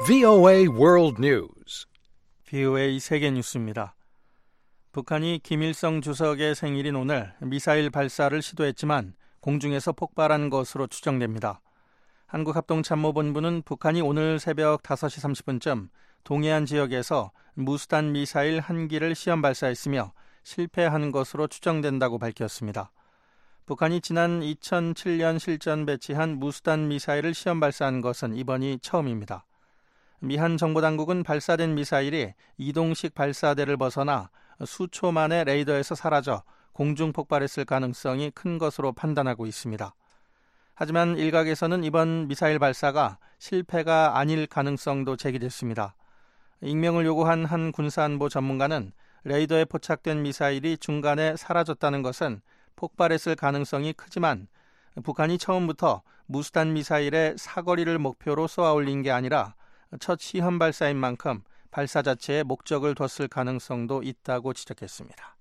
VOA World News. VOA 세계 뉴스입니다. 북한이 김일성 주석의 생일인 오늘 미사일 발사를 시도했지만 공중에서 폭발한 것으로 추정됩니다. 한국합동참모본부는 북한이 오늘 새벽 5시 30분쯤 동해안 지역에서 무수단 미사일 1기를 시험 발사했으며 실패한 것으로 추정된다고 밝혔습니다. 북한이 지난 2007년 실전 배치한 무수단 미사일을 시험 발사한 것은 이번이 처음입니다. 미한 정보당국은 발사된 미사일이 이동식 발사대를 벗어나 수초 만에 레이더에서 사라져 공중 폭발했을 가능성이 큰 것으로 판단하고 있습니다. 하지만 일각에서는 이번 미사일 발사가 실패가 아닐 가능성도 제기됐습니다. 익명을 요구한 한 군사안보 전문가는 레이더에 포착된 미사일이 중간에 사라졌다는 것은 폭발했을 가능성이 크지만 북한이 처음부터 무수단 미사일의 사거리를 목표로 쏘아 올린 게 아니라 첫 시험 발사인 만큼 발사 자체에 목적을 뒀을 가능성도 있다고 지적했습니다.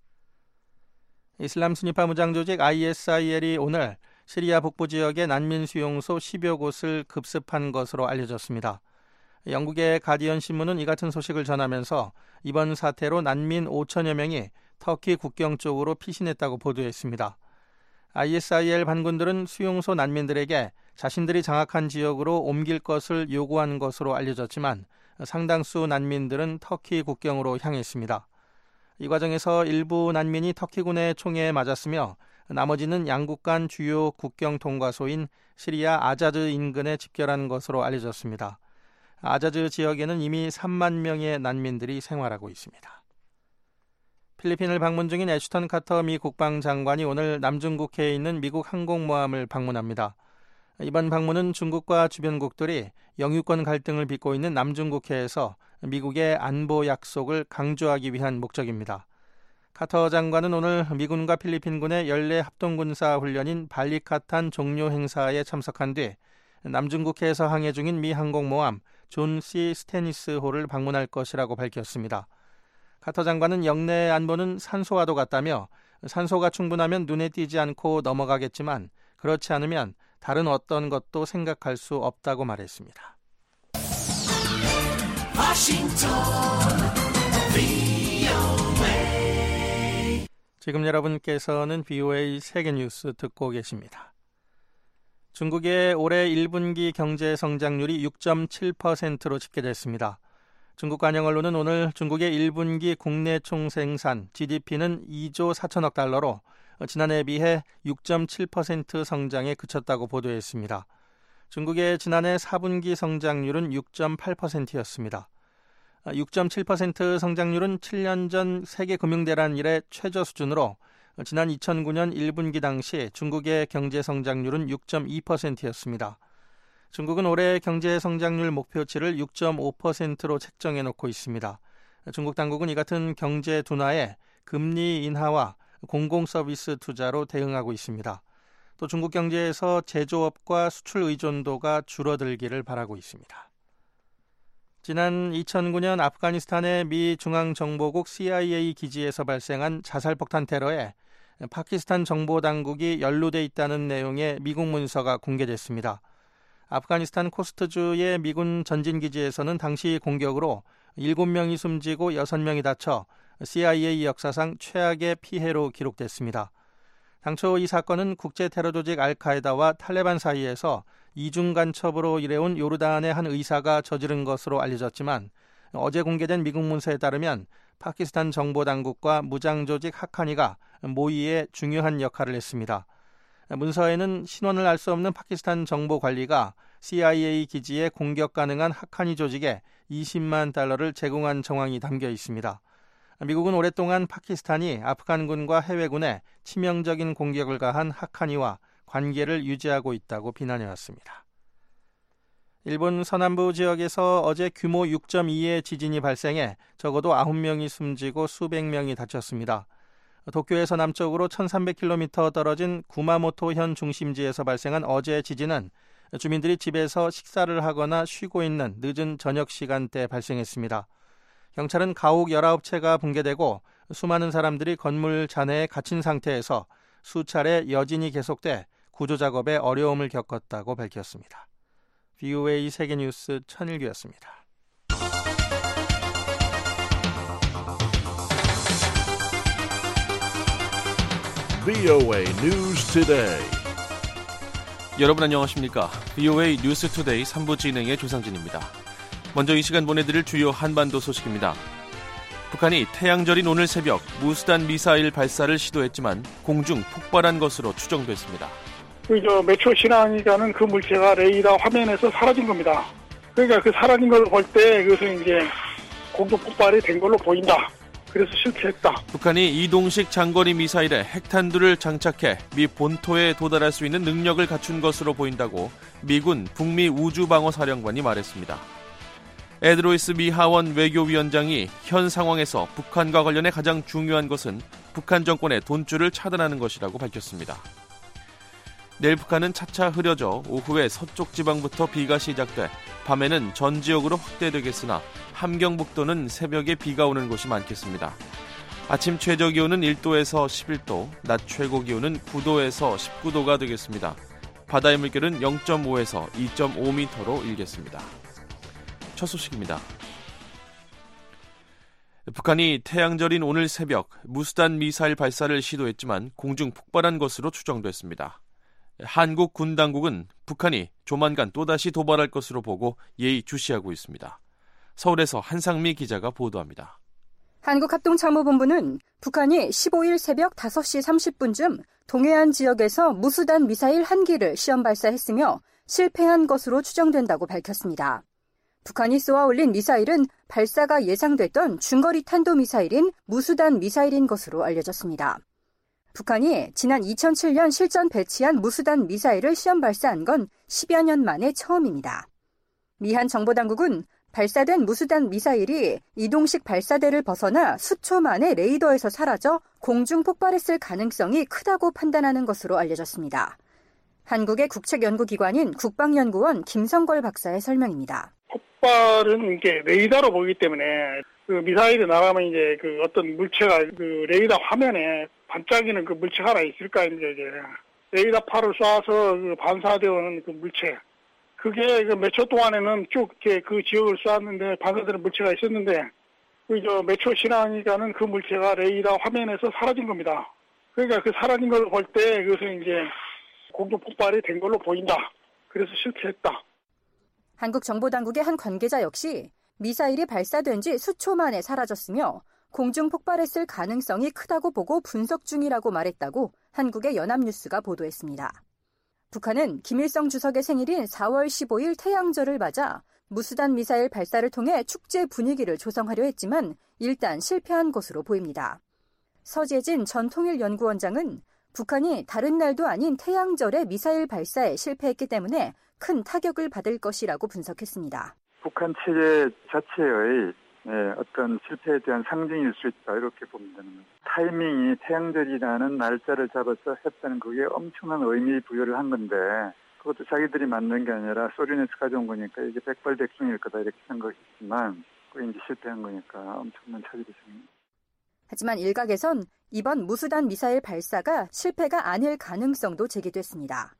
이슬람 순위파 무장 조직 ISIL이 오늘 시리아 북부 지역의 난민 수용소 10여 곳을 급습한 것으로 알려졌습니다. 영국의 가디언 신문은 이 같은 소식을 전하면서 이번 사태로 난민 5천여 명이 터키 국경 쪽으로 피신했다고 보도했습니다. ISIL 반군들은 수용소 난민들에게 자신들이 장악한 지역으로 옮길 것을 요구한 것으로 알려졌지만 상당수 난민들은 터키 국경으로 향했습니다. 이 과정에서 일부 난민이 터키군의 총에 맞았으며 나머지는 양국 간 주요 국경 통과소인 시리아 아자드 인근에 집결한 것으로 알려졌습니다. 아자드 지역에는 이미 3만 명의 난민들이 생활하고 있습니다. 필리핀을 방문 중인 애슈턴 카터 미 국방장관이 오늘 남중국해에 있는 미국 항공모함을 방문합니다. 이번 방문은 중국과 주변국들이 영유권 갈등을 빚고 있는 남중국해에서 미국의 안보 약속을 강조하기 위한 목적입니다. 카터 장관은 오늘 미군과 필리핀군의 연례 합동군사 훈련인 발리카탄 종료 행사에 참석한 뒤 남중국해에서 항해 중인 미 항공모함 존 C. 스테니스호를 방문할 것이라고 밝혔습니다. 카터 장관은 영내 안보는 산소와도 같다며 산소가 충분하면 눈에 띄지 않고 넘어가겠지만 그렇지 않으면 다른 어떤 것도 생각할 수 없다고 말했습니다. 지금 여러분께서는 VOA 세계뉴스 듣고 계십니다. 중국의 올해 1분기 경제 성장률이 6.7%로 집계됐습니다. 중국 관영 언론은 오늘 중국의 1분기 국내 총생산 GDP는 2조 4천억 달러로 지난해에 비해 6.7% 성장에 그쳤다고 보도했습니다. 중국의 지난해 4분기 성장률은 6.8%였습니다. 6.7% 성장률은 7년 전 세계금융대란 이래 최저 수준으로 지난 2009년 1분기 당시 중국의 경제 성장률은 6.2%였습니다. 중국은 올해 경제 성장률 목표치를 6.5%로 책정해 놓고 있습니다. 중국 당국은 이 같은 경제 둔화에 금리 인하와 공공서비스 투자로 대응하고 있습니다. 또 중국 경제에서 제조업과 수출 의존도가 줄어들기를 바라고 있습니다. 지난 2009년 아프가니스탄의 미 중앙정보국 CIA 기지에서 발생한 자살폭탄 테러에 파키스탄 정보당국이 연루돼 있다는 내용의 미국 문서가 공개됐습니다. 아프가니스탄 코스트주의 미군 전진기지에서는 당시 공격으로 7명이 숨지고 6명이 다쳐 CIA 역사상 최악의 피해로 기록됐습니다. 당초 이 사건은 국제 테러 조직 알카에다와 탈레반 사이에서 이중 간첩으로 일해온 요르단의 한 의사가 저지른 것으로 알려졌지만 어제 공개된 미국 문서에 따르면 파키스탄 정보당국과 무장조직 하카니가 모의에 중요한 역할을 했습니다. 문서에는 신원을 알 수 없는 파키스탄 정보관리가 CIA 기지에 공격 가능한 하카니 조직에 20만 달러를 제공한 정황이 담겨 있습니다. 미국은 오랫동안 파키스탄이 아프간군과 해외군에 치명적인 공격을 가한 하카니와 관계를 유지하고 있다고 비난해왔습니다. 일본 서남부 지역에서 어제 규모 6.2의 지진이 발생해 적어도 9명이 숨지고 수백 명이 다쳤습니다. 도쿄에서 남쪽으로 1300km 떨어진 구마모토현 중심지에서 발생한 어제 지진은 주민들이 집에서 식사를 하거나 쉬고 있는 늦은 저녁 시간대에 발생했습니다. 경찰은 가옥 19채가 붕괴되고 수많은 사람들이 건물 잔해에 갇힌 상태에서 수차례 여진이 계속돼 구조작업에 어려움을 겪었다고 밝혔습니다. VOA 세계뉴스 천일규였습니다. VOA News Today. 여러분 안녕하십니까? VOA 뉴스 투데이 3부 진행의 조상진입니다. 먼저 이 시간 보내드릴 주요 한반도 소식입니다. 북한이 태양절인 오늘 새벽 무수단 미사일 발사를 시도했지만 공중 폭발한 것으로 추정됐습니다. 몇 초 지나니까는 그 물체가 레이더 화면에서 사라진 겁니다. 그러니까 그 사라진 걸 볼 때 그것은 이제 공중 폭발이 된 걸로 보인다. 그래서 실패했다. 북한이 이동식 장거리 미사일에 핵탄두를 장착해 미 본토에 도달할 수 있는 능력을 갖춘 것으로 보인다고 미군 북미 우주방어사령관이 말했습니다. 에드 로이스 미 하원 외교위원장이 현 상황에서 북한과 관련해 가장 중요한 것은 북한 정권의 돈줄을 차단하는 것이라고 밝혔습니다. 내일 북한은 차차 흐려져 오후에 서쪽 지방부터 비가 시작돼 밤에는 전 지역으로 확대되겠으나 함경북도는 새벽에 비가 오는 곳이 많겠습니다. 아침 최저기온은 1도에서 11도, 낮 최고기온은 9도에서 19도가 되겠습니다. 바다의 물결은 0.5에서 2.5m로 일겠습니다. 첫 소식입니다. 북한이 태양절인 오늘 새벽 무수단 미사일 발사를 시도했지만 공중 폭발한 것으로 추정됐습니다. 한국 군 당국은 북한이 조만간 또다시 도발할 것으로 보고 예의주시하고 있습니다. 서울에서 한상미 기자가 보도합니다. 한국합동참모본부는 북한이 15일 새벽 5시 30분쯤 동해안 지역에서 무수단 미사일 1기를 시험 발사했으며 실패한 것으로 추정된다고 밝혔습니다. 북한이 쏘아 올린 미사일은 발사가 예상됐던 중거리 탄도미사일인 무수단 미사일인 것으로 알려졌습니다. 북한이 지난 2007년 실전 배치한 무수단 미사일을 시험 발사한 건 10여 년 만에 처음입니다. 미한 정보당국은 발사된 무수단 미사일이 이동식 발사대를 벗어나 수초 만에 레이더에서 사라져 공중 폭발했을 가능성이 크다고 판단하는 것으로 알려졌습니다. 한국의 국책연구기관인 국방연구원 김성걸 박사의 설명입니다. 폭발은 이게 레이더로 보기 때문에 그 미사일이 나가면 이제 그 어떤 물체가 그 레이더 화면에 반짝이는 그 물체가 하나 있을 거 아닙니까, 이제. 레이더파를 쏴서 그 반사되어 오는 그 물체. 그게 그 몇 초 동안에는 쭉 이렇게 그 지역을 쏘았는데 반사되는 물체가 있었는데, 몇 초 지나니까는 그 물체가 레이더 화면에서 사라진 겁니다. 그러니까 그 사라진 걸 볼 때 그것은 이제 공중 폭발이 된 걸로 보인다. 그래서 실패했다. 한국 정보당국의 한 관계자 역시 미사일이 발사된 지 수초 만에 사라졌으며 공중 폭발했을 가능성이 크다고 보고 분석 중이라고 말했다고 한국의 연합뉴스가 보도했습니다. 북한은 김일성 주석의 생일인 4월 15일 태양절을 맞아 무수단 미사일 발사를 통해 축제 분위기를 조성하려 했지만 일단 실패한 것으로 보입니다. 서재진 전 통일연구원장은 북한이 다른 날도 아닌 태양절에 미사일 발사에 실패했기 때문에 큰 타격을 받을 것이라고 분석했습니다. 북한 체제 자체의 어떤 실패에 대한 상징일 수 있다, 이렇게 보면 되는 거죠. 타이밍이 태양절이라는 날짜를 잡아서 했다는 그게 엄청난 의미 부여를 한 건데, 그것도 자기들이 만든 게 아니라 소련에서 가져온 거니까 이게 백발백중일 거다 이렇게 생각했지만 그게 이제 실패한 거니까 엄청난 차질이 생깁니다. 하지만 일각에선 이번 무수단 미사일 발사가 실패가 아닐 가능성도 제기됐습니다.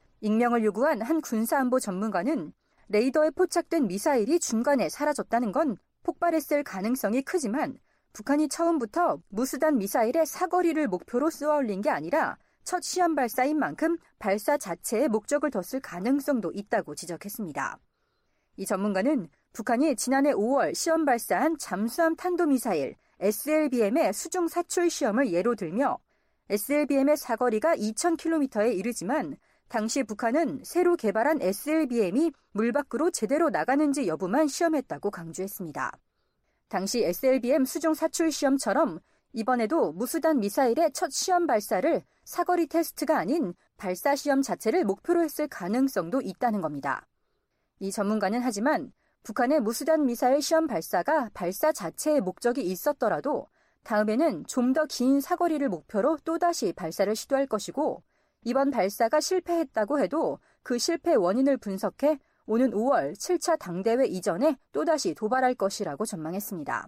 익명을 요구한 한 군사안보 전문가는 레이더에 포착된 미사일이 중간에 사라졌다는 건 폭발했을 가능성이 크지만 북한이 처음부터 무수단 미사일의 사거리를 목표로 쏘아올린 게 아니라 첫 시험 발사인 만큼 발사 자체에 목적을 뒀을 가능성도 있다고 지적했습니다. 이 전문가는 북한이 지난해 5월 시험 발사한 잠수함 탄도미사일 SLBM의 수중 사출 시험을 예로 들며 SLBM의 사거리가 2,000km에 이르지만 당시 북한은 새로 개발한 SLBM이 물 밖으로 제대로 나가는지 여부만 시험했다고 강조했습니다. 당시 SLBM 수중 사출 시험처럼 이번에도 무수단 미사일의 첫 시험 발사를 사거리 테스트가 아닌 발사 시험 자체를 목표로 했을 가능성도 있다는 겁니다. 이 전문가는 하지만 북한의 무수단 미사일 시험 발사가 발사 자체의 목적이 있었더라도 다음에는 좀 더 긴 사거리를 목표로 또다시 발사를 시도할 것이고 이번 발사가 실패했다고 해도 그 실패 원인을 분석해 오는 5월 7차 당대회 이전에 또다시 도발할 것이라고 전망했습니다.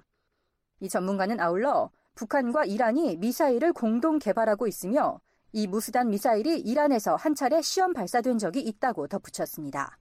이 전문가는 아울러 북한과 이란이 미사일을 공동 개발하고 있으며 이 무수단 미사일이 이란에서 한 차례 시험 발사된 적이 있다고 덧붙였습니다.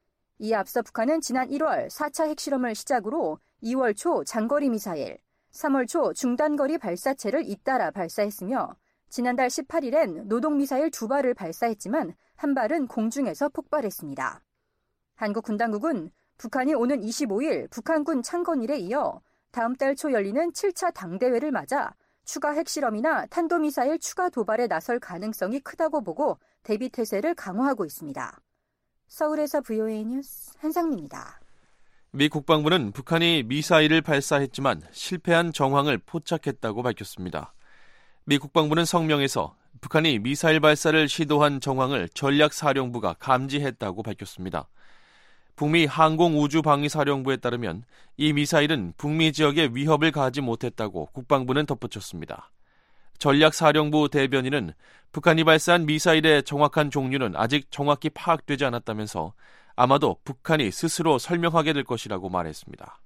이에 앞서 북한은 지난 1월 4차 핵실험을 시작으로 2월 초 장거리 미사일, 3월 초 중단거리 발사체를 잇따라 발사했으며 지난달 18일엔 노동미사일 2발을 발사했지만 한 발은 공중에서 폭발했습니다. 한국 군당국은 북한이 오는 25일 북한군 창건일에 이어 다음 달 초 열리는 7차 당대회를 맞아 추가 핵실험이나 탄도미사일 추가 도발에 나설 가능성이 크다고 보고 대비 태세를 강화하고 있습니다. 서울에서 VOA 뉴스 한상미입니다. 미 국방부는 북한이 미사일을 발사했지만 실패한 정황을 포착했다고 밝혔습니다. 미 국방부는 성명에서 북한이 미사일 발사를 시도한 정황을 전략사령부가 감지했다고 밝혔습니다. 북미 항공우주방위사령부에 따르면 이 미사일은 북미 지역에 위협을 가하지 못했다고 국방부는 덧붙였습니다. 전략사령부 대변인은 북한이 발사한 미사일의 정확한 종류는 아직 정확히 파악되지 않았다면서 아마도 북한이 스스로 설명하게 될 것이라고 말했습니다.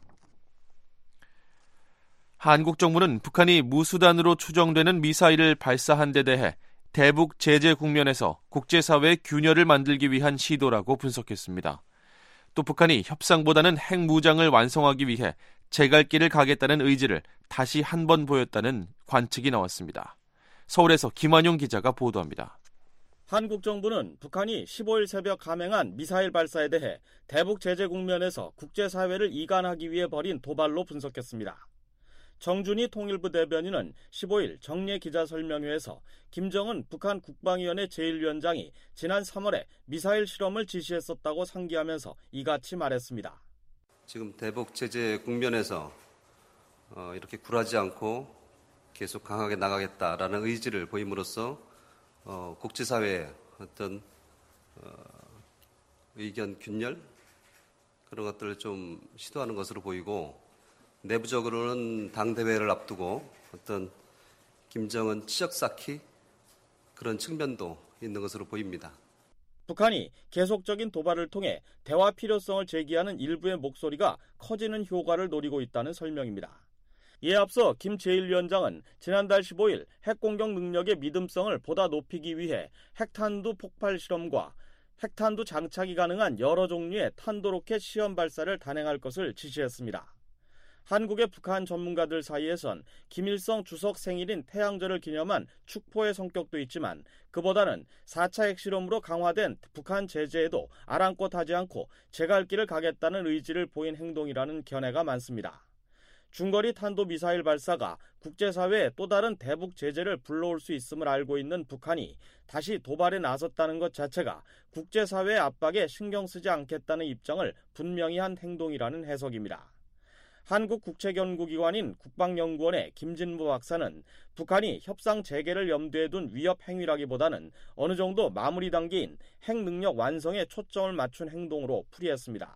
한국 정부는 북한이 무수단으로 추정되는 미사일을 발사한 데 대해 대북 제재 국면에서 국제사회의 균열을 만들기 위한 시도라고 분석했습니다. 또 북한이 협상보다는 핵무장을 완성하기 위해 제갈길을 가겠다는 의지를 다시 한 번 보였다는 관측이 나왔습니다. 서울에서 김환용 기자가 보도합니다. 한국 정부는 북한이 15일 새벽 감행한 미사일 발사에 대해 대북 제재 국면에서 국제사회를 이간하기 위해 벌인 도발로 분석했습니다. 정준희 통일부 대변인은 15일 정례 기자설명회에서 김정은 북한 국방위원회 제1위원장이 지난 3월에 미사일 실험을 지시했었다고 상기하면서 이같이 말했습니다. 지금 대북 제재 국면에서 이렇게 굴하지 않고 계속 강하게 나가겠다라는 의지를 보임으로써 국제사회의 어떤 의견 균열 그런 것들을 좀 시도하는 것으로 보이고 내부적으로는 당대회를 앞두고 어떤 김정은 치적 쌓기 그런 측면도 있는 것으로 보입니다. 북한이 계속적인 도발을 통해 대화 필요성을 제기하는 일부의 목소리가 커지는 효과를 노리고 있다는 설명입니다. 이에 앞서 김 제1위원장은 지난달 15일 핵공격 능력의 믿음성을 보다 높이기 위해 핵탄두 폭발 실험과 핵탄두 장착이 가능한 여러 종류의 탄도로켓 시험 발사를 단행할 것을 지시했습니다. 한국의 북한 전문가들 사이에선 김일성 주석 생일인 태양절을 기념한 축포의 성격도 있지만 그보다는 4차 핵실험으로 강화된 북한 제재에도 아랑곳하지 않고 제갈길을 가겠다는 의지를 보인 행동이라는 견해가 많습니다. 중거리 탄도미사일 발사가 국제사회에 또 다른 대북 제재를 불러올 수 있음을 알고 있는 북한이 다시 도발에 나섰다는 것 자체가 국제사회의 압박에 신경 쓰지 않겠다는 입장을 분명히 한 행동이라는 해석입니다. 한국국책연구기관인 국방연구원의 김진부 박사는 북한이 협상 재개를 염두에 둔 위협 행위라기보다는 어느 정도 마무리 단계인 핵능력 완성에 초점을 맞춘 행동으로 풀이했습니다.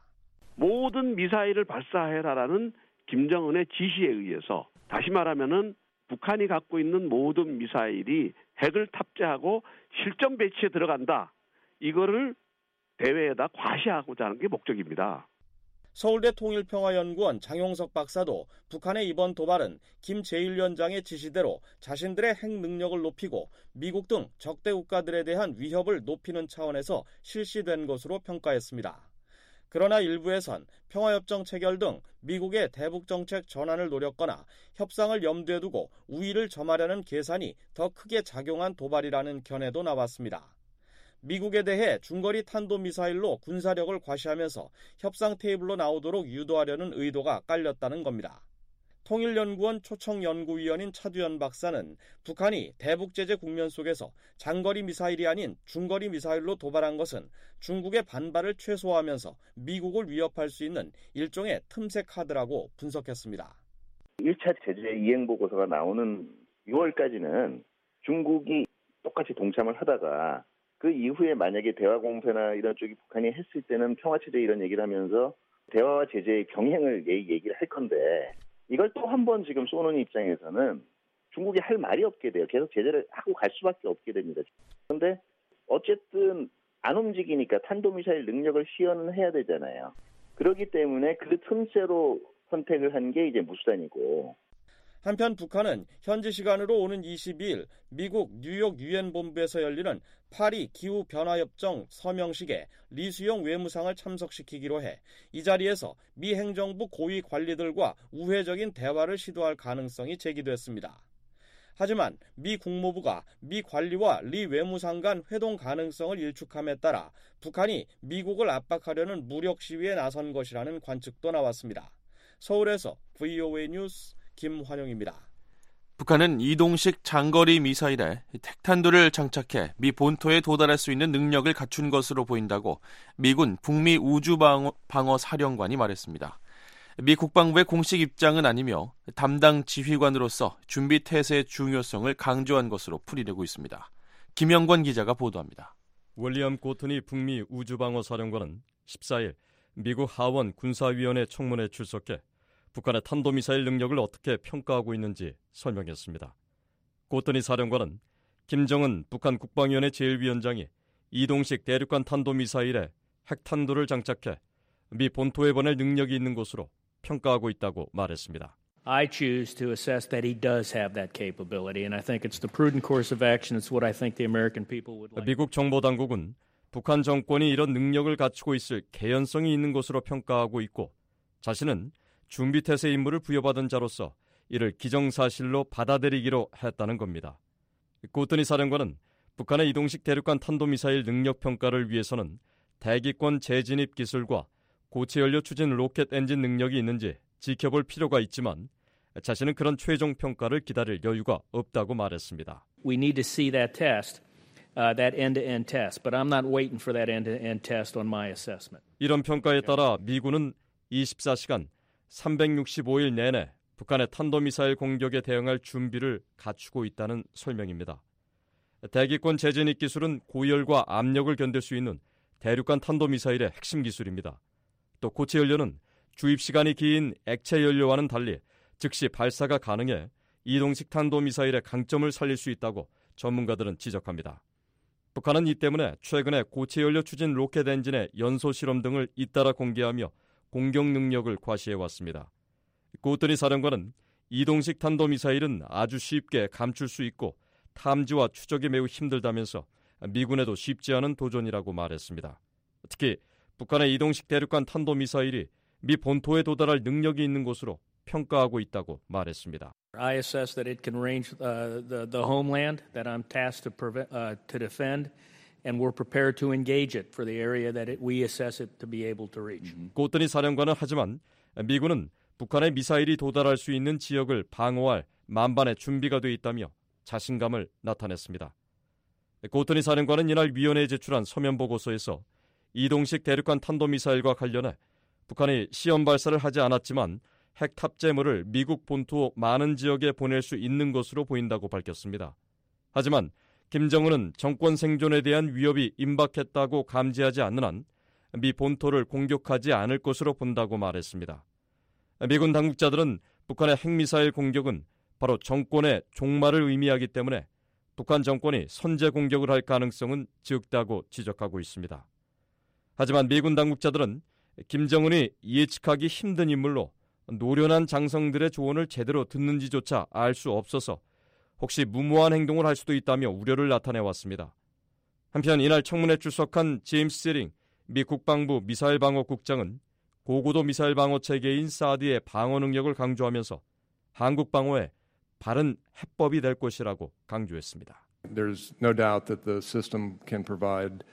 모든 미사일을 발사해라라는 김정은의 지시에 의해서 다시 말하면은 북한이 갖고 있는 모든 미사일이 핵을 탑재하고 실전 배치에 들어간다. 이거를 대회에다 과시하고자 하는 게 목적입니다. 서울대 통일평화연구원 장용석 박사도 북한의 이번 도발은 김 제1위원장의 지시대로 자신들의 핵 능력을 높이고 미국 등 적대 국가들에 대한 위협을 높이는 차원에서 실시된 것으로 평가했습니다. 그러나 일부에선 평화협정 체결 등 미국의 대북정책 전환을 노렸거나 협상을 염두에 두고 우위를 점하려는 계산이 더 크게 작용한 도발이라는 견해도 나왔습니다. 미국에 대해 중거리 탄도미사일로 군사력을 과시하면서 협상 테이블로 나오도록 유도하려는 의도가 깔렸다는 겁니다. 통일연구원 초청연구위원인 차두현 박사는 북한이 대북제재 국면 속에서 장거리 미사일이 아닌 중거리 미사일로 도발한 것은 중국의 반발을 최소화하면서 미국을 위협할 수 있는 일종의 틈새 카드라고 분석했습니다. 1차 제재 이행보고서가 나오는 6월까지는 중국이 똑같이 동참을 하다가 그 이후에 만약에 대화 공세나 이런 쪽이 북한이 했을 때는 평화체제 이런 얘기를 하면서 대화와 제재의 병행을 얘기를 할 건데 이걸 또 한 번 지금 쏘는 입장에서는 중국이 할 말이 없게 돼요. 계속 제재를 하고 갈 수밖에 없게 됩니다. 그런데 어쨌든 안 움직이니까 탄도미사일 능력을 시연은 해야 되잖아요. 그렇기 때문에 그 틈새로 선택을 한 게 이제 무수단이고. 한편 북한은 현지 시간으로 오는 22일 미국 뉴욕 유엔 본부에서 열리는 파리 기후변화협정 서명식에 리수용 외무상을 참석시키기로 해 이 자리에서 미 행정부 고위 관리들과 우회적인 대화를 시도할 가능성이 제기됐습니다. 하지만 미 국무부가 미 관리와 리 외무상 간 회동 가능성을 일축함에 따라 북한이 미국을 압박하려는 무력 시위에 나선 것이라는 관측도 나왔습니다. 서울에서 VOA 뉴스 김환영입니다. 북한은 이동식 장거리 미사일에 핵탄두를 장착해 미 본토에 도달할 수 있는 능력을 갖춘 것으로 보인다고 미군 북미 우주방어 사령관이 말했습니다. 미 국방부의 공식 입장은 아니며 담당 지휘관으로서 준비 태세의 중요성을 강조한 것으로 풀이되고 있습니다. 김영권 기자가 보도합니다. 윌리엄 고트니 북미 우주방어 사령관은 14일 미국 하원 군사위원회 청문회에 출석해 북한의 탄도미사일 능력을 어떻게 평가하고 있는지 설명했습니다. 고트니 사령관은 김정은 북한 국방위원회 제1위원장이 이동식 대륙간 탄도미사일에 핵탄두를 장착해 미 본토에 보낼 능력이 있는 것으로 평가하고 있다고 말했습니다. I choose to assess that he does have that capability, and I think it's the prudent course of action. It's what I think the American people would like. 미국 정보당국은 북한 정권이 이런 능력을 갖추고 있을 개연성이 있는 것으로 평가하고 있고 자신은 준비태세 임무를 부여받은 자로서 이를 기정사실로 받아들이기로 했다는 겁니다. 고트니 사령관은 북한의 이동식 대륙간 탄도미사일 능력 평가를 위해서는 대기권 재진입 기술과 고체연료 추진 로켓 엔진 능력이 있는지 지켜볼 필요가 있지만 자신은 그런 최종 평가를 기다릴 여유가 없다고 말했습니다. We need to see that test, that end-to-end test, but I'm not waiting for that end-to-end test on my assessment. 이런 평가에 따라 미군은 24시간 365일 내내 북한의 탄도미사일 공격에 대응할 준비를 갖추고 있다는 설명입니다. 대기권 재진입 기술은 고열과 압력을 견딜 수 있는 대륙간 탄도미사일의 핵심 기술입니다. 또 고체 연료는 주입 시간이 긴 액체 연료와는 달리 즉시 발사가 가능해 이동식 탄도미사일의 강점을 살릴 수 있다고 전문가들은 지적합니다. 북한은 이 때문에 최근에 고체 연료 추진 로켓 엔진의 연소 실험 등을 잇따라 공개하며 공격 능력을 과시해왔습니다. 고트니 사령관은 이동식 탄도미사일은 아주 쉽게 감출 수 있고 탐지와 추적이 매우 힘들다면서 미군에도 쉽지 않은 도전이라고 말했습니다. 특히 북한의 이동식 대륙간 탄도미사일이 미 본토에 도달할 능력이 있는 것으로 평가하고 있다고 말했습니다. I assess that it can range the homeland that I'm tasked to defend, and we're prepared to engage it for the area that we assess it to be able to reach. 고트니 사령관은 하지만 미군은 북한의 미사일이 도달할 수 있는 지역을 방어할 만반의 준비가 돼 있다며 자신감을 나타냈습니다. 고트니 사령관은 이날 위원회에 제출한 서면 보고서에서 이동식 대륙간 탄도미사일과 관련해 북한이 시험 발사를 하지 않았지만 핵 탑재물을 미국 본토 많은 지역에 보낼 수 있는 것으로 보인다고 밝혔습니다. 하지만 김정은은 정권 생존에 대한 위협이 임박했다고 감지하지 않는 한 미 본토를 공격하지 않을 것으로 본다고 말했습니다. 미군 당국자들은 북한의 핵미사일 공격은 바로 정권의 종말을 의미하기 때문에 북한 정권이 선제 공격을 할 가능성은 적다고 지적하고 있습니다. 하지만 미군 당국자들은 김정은이 예측하기 힘든 인물로 노련한 장성들의 조언을 제대로 듣는지조차 알 수 없어서 혹시 무모한 행동을 할 수도 있다며 우려를 나타내왔습니다. 한편 이날 청문회에 출석한 제임스 세링 미 국방부 미사일 방어 국장은 고고도 미사일 방어 체계인 사드의 방어 능력을 강조하면서 한국 방어에 바른 해법이 될 것이라고 강조했습니다. There's no doubt that the system can provide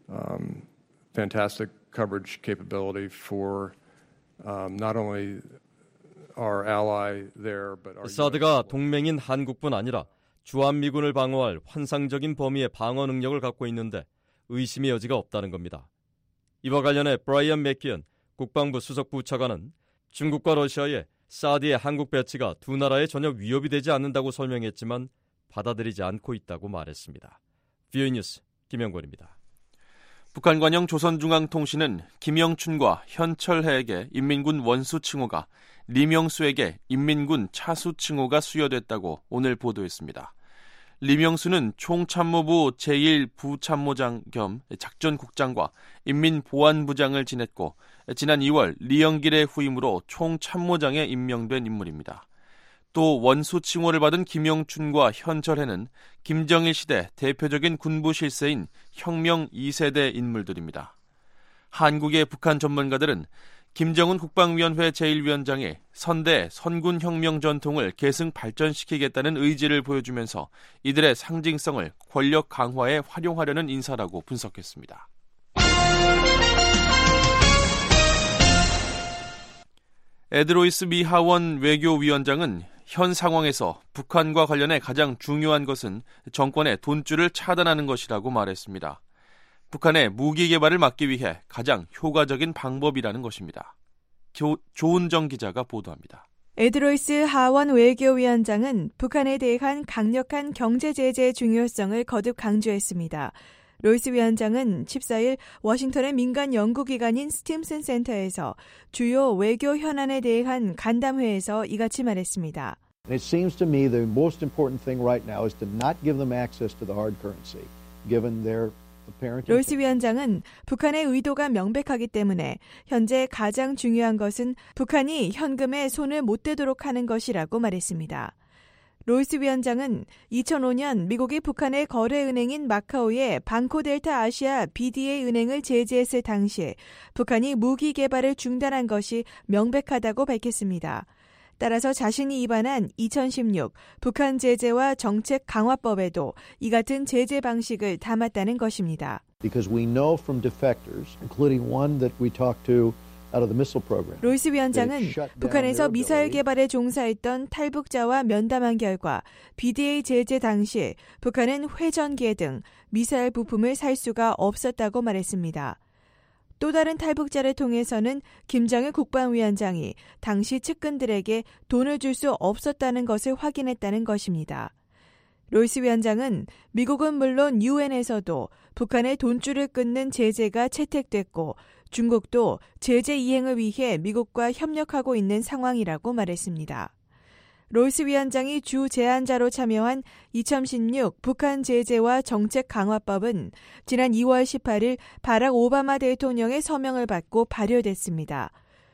fantastic coverage capability for not only our ally there, but our 사드가 동맹인 한국뿐 아니라 주한미군을 방어할 환상적인 범위의 방어 능력을 갖고 있는데 의심의 여지가 없다는 겁니다. 이와 관련해 브라이언 맥키언 국방부 수석부차관은 중국과 러시아의 사드의 한국 배치가 두 나라에 전혀 위협이 되지 않는다고 설명했지만 받아들이지 않고 있다고 말했습니다. VOA 뉴스 김영권입니다. 북한 관영 조선중앙통신은 김영춘과 현철해에게 인민군 원수 칭호가 리명수에게 인민군 차수 칭호가 수여됐다고 오늘 보도했습니다. 리명수는 총참모부 제1부참모장 겸 작전국장과 인민보안부장을 지냈고 지난 2월 리영길의 후임으로 총참모장에 임명된 인물입니다. 또 원수 칭호를 받은 김영춘과 현철해는 김정일 시대 대표적인 군부 실세인 혁명 2세대 인물들입니다. 한국의 북한 전문가들은 김정은 국방위원회 제1위원장이 선대 선군 혁명 전통을 계승 발전시키겠다는 의지를 보여주면서 이들의 상징성을 권력 강화에 활용하려는 인사라고 분석했습니다. 에드로이스 미 하원 외교위원장은 현 상황에서 북한과 관련해 가장 중요한 것은 정권의 돈줄을 차단하는 것이라고 말했습니다. 북한의 무기 개발을 막기 위해 가장 효과적인 방법이라는 것입니다. 조은정 기자가 보도합니다. 에드로이스 하원 외교위원장은 북한에 대한 강력한 경제 제재의 중요성을 거듭 강조했습니다. 로이스 위원장은 14일 워싱턴의 민간 연구기관인 스팀슨 센터에서 주요 외교 현안에 대한 간담회에서 이같이 말했습니다. It seems to me the most important thing right now is to not give them access to the hard currency, given their apparent. 로이스 위원장은 북한의 의도가 명백하기 때문에 현재 가장 중요한 것은 북한이 현금에 손을 못 대도록 하는 것이라고 말했습니다. 로이스 위원장은 2005년 미국이 북한의 거래은행인 마카오의 방코델타 아시아 BDA 은행을 제재했을 당시에 북한이 무기 개발을 중단한 것이 명백하다고 밝혔습니다. 따라서 자신이 입안한 2016 북한 제재와 정책 강화법에도 이 같은 제재 방식을 담았다는 것입니다. Because we know from defectors, including one that we talked to out of the missile program. 로이스 위원장은 북한에서 미사일 개발에 종사했던 탈북자와 면담한 결과 BDA 제재 당시 북한은 회전계 등 미사일 부품을 살 수가 없었다고 말했습니다. 또 다른 탈북자를 통해서는 김정일 국방위원장이 당시 측근들에게 돈을 줄 수 없었다는 것을 확인했다는 것입니다. 로이스 위원장은 미국은 물론 유엔에서도 북한의 돈줄을 끊는 제재가 채택됐고 중국도 제재 이행을 위해 미국과 협력하고 있는 상황이라고 말했습니다. 로이스 위원장이 주 제안자로 참여한 2016 북한 제재와 정책 강화법은 지난 2월 18일 바락 오바마 대통령의 서명을 받고 발효됐습니다.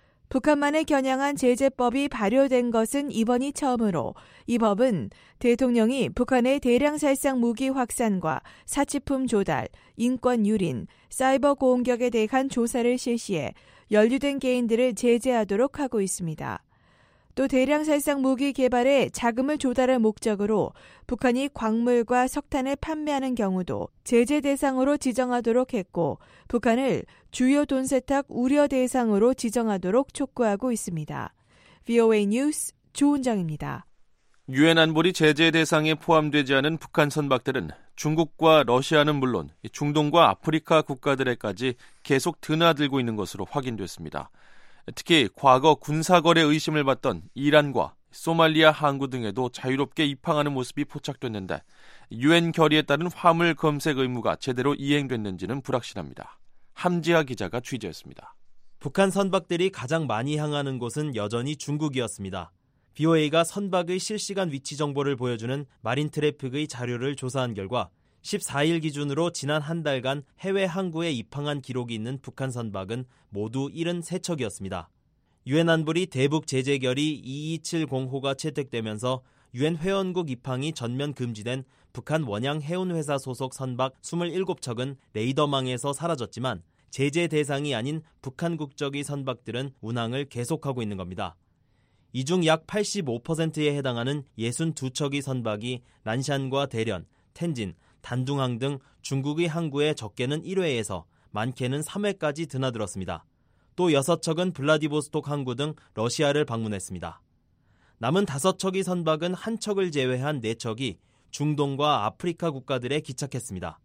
북한만을 겨냥한 제재법이 발효된 것은 이번이 처음으로 이 법은 대통령이 북한의 대량 살상 무기 확산과 사치품 조달, 인권 유린, 사이버 공격에 대한 조사를 실시해 연루된 개인들을 제재하도록 하고 있습니다. 또 대량 살상 무기 개발에 자금을 조달할 목적으로 북한이 광물과 석탄을 판매하는 경우도 제재 대상으로 지정하도록 했고 북한을 주요 돈 세탁 우려 대상으로 지정하도록 촉구하고 있습니다. VOA 뉴스 조은정입니다. 유엔 안보리 제재 대상에 포함되지 않은 북한 선박들은 중국과 러시아는 물론 중동과 아프리카 국가들에까지 계속 드나들고 있는 것으로 확인됐습니다. 특히 과거 군사거래 의심을 받던 이란과 소말리아 항구 등에도 자유롭게 입항하는 모습이 포착됐는데 유엔 결의에 따른 화물 검색 의무가 제대로 이행됐는지는 불확실합니다. 함지하 기자가 취재했습니다. 북한 선박들이 가장 많이 향하는 곳은 여전히 중국이었습니다. BOA가 선박의 실시간 위치 정보를 보여주는 마린 트래픽의 자료를 조사한 결과 14일 기준으로 지난 한 달간 해외 항구에 입항한 기록이 있는 북한 선박은 모두 73척이었습니다. 유엔 안보리 대북 제재 결의 2270호가 채택되면서 유엔 회원국 입항이 전면 금지된 북한 원양 해운회사 소속 선박 27척은 레이더망에서 사라졌지만 제재 대상이 아닌 북한 국적의 선박들은 운항을 계속하고 있는 겁니다. 이 중 약 85%에 해당하는 62척의 선박이 란샨과 대련, 텐진, 단둥항 등 중국의 항구에 적게는 1회에서 많게는 3회까지 드나들었습니다. 또 6척은 블라디보스톡 항구 등 러시아를 방문했습니다. 남은 5척의 선박은 한 척을 제외한 4척이 중동과 아프리카 국가들에 기착했습니다.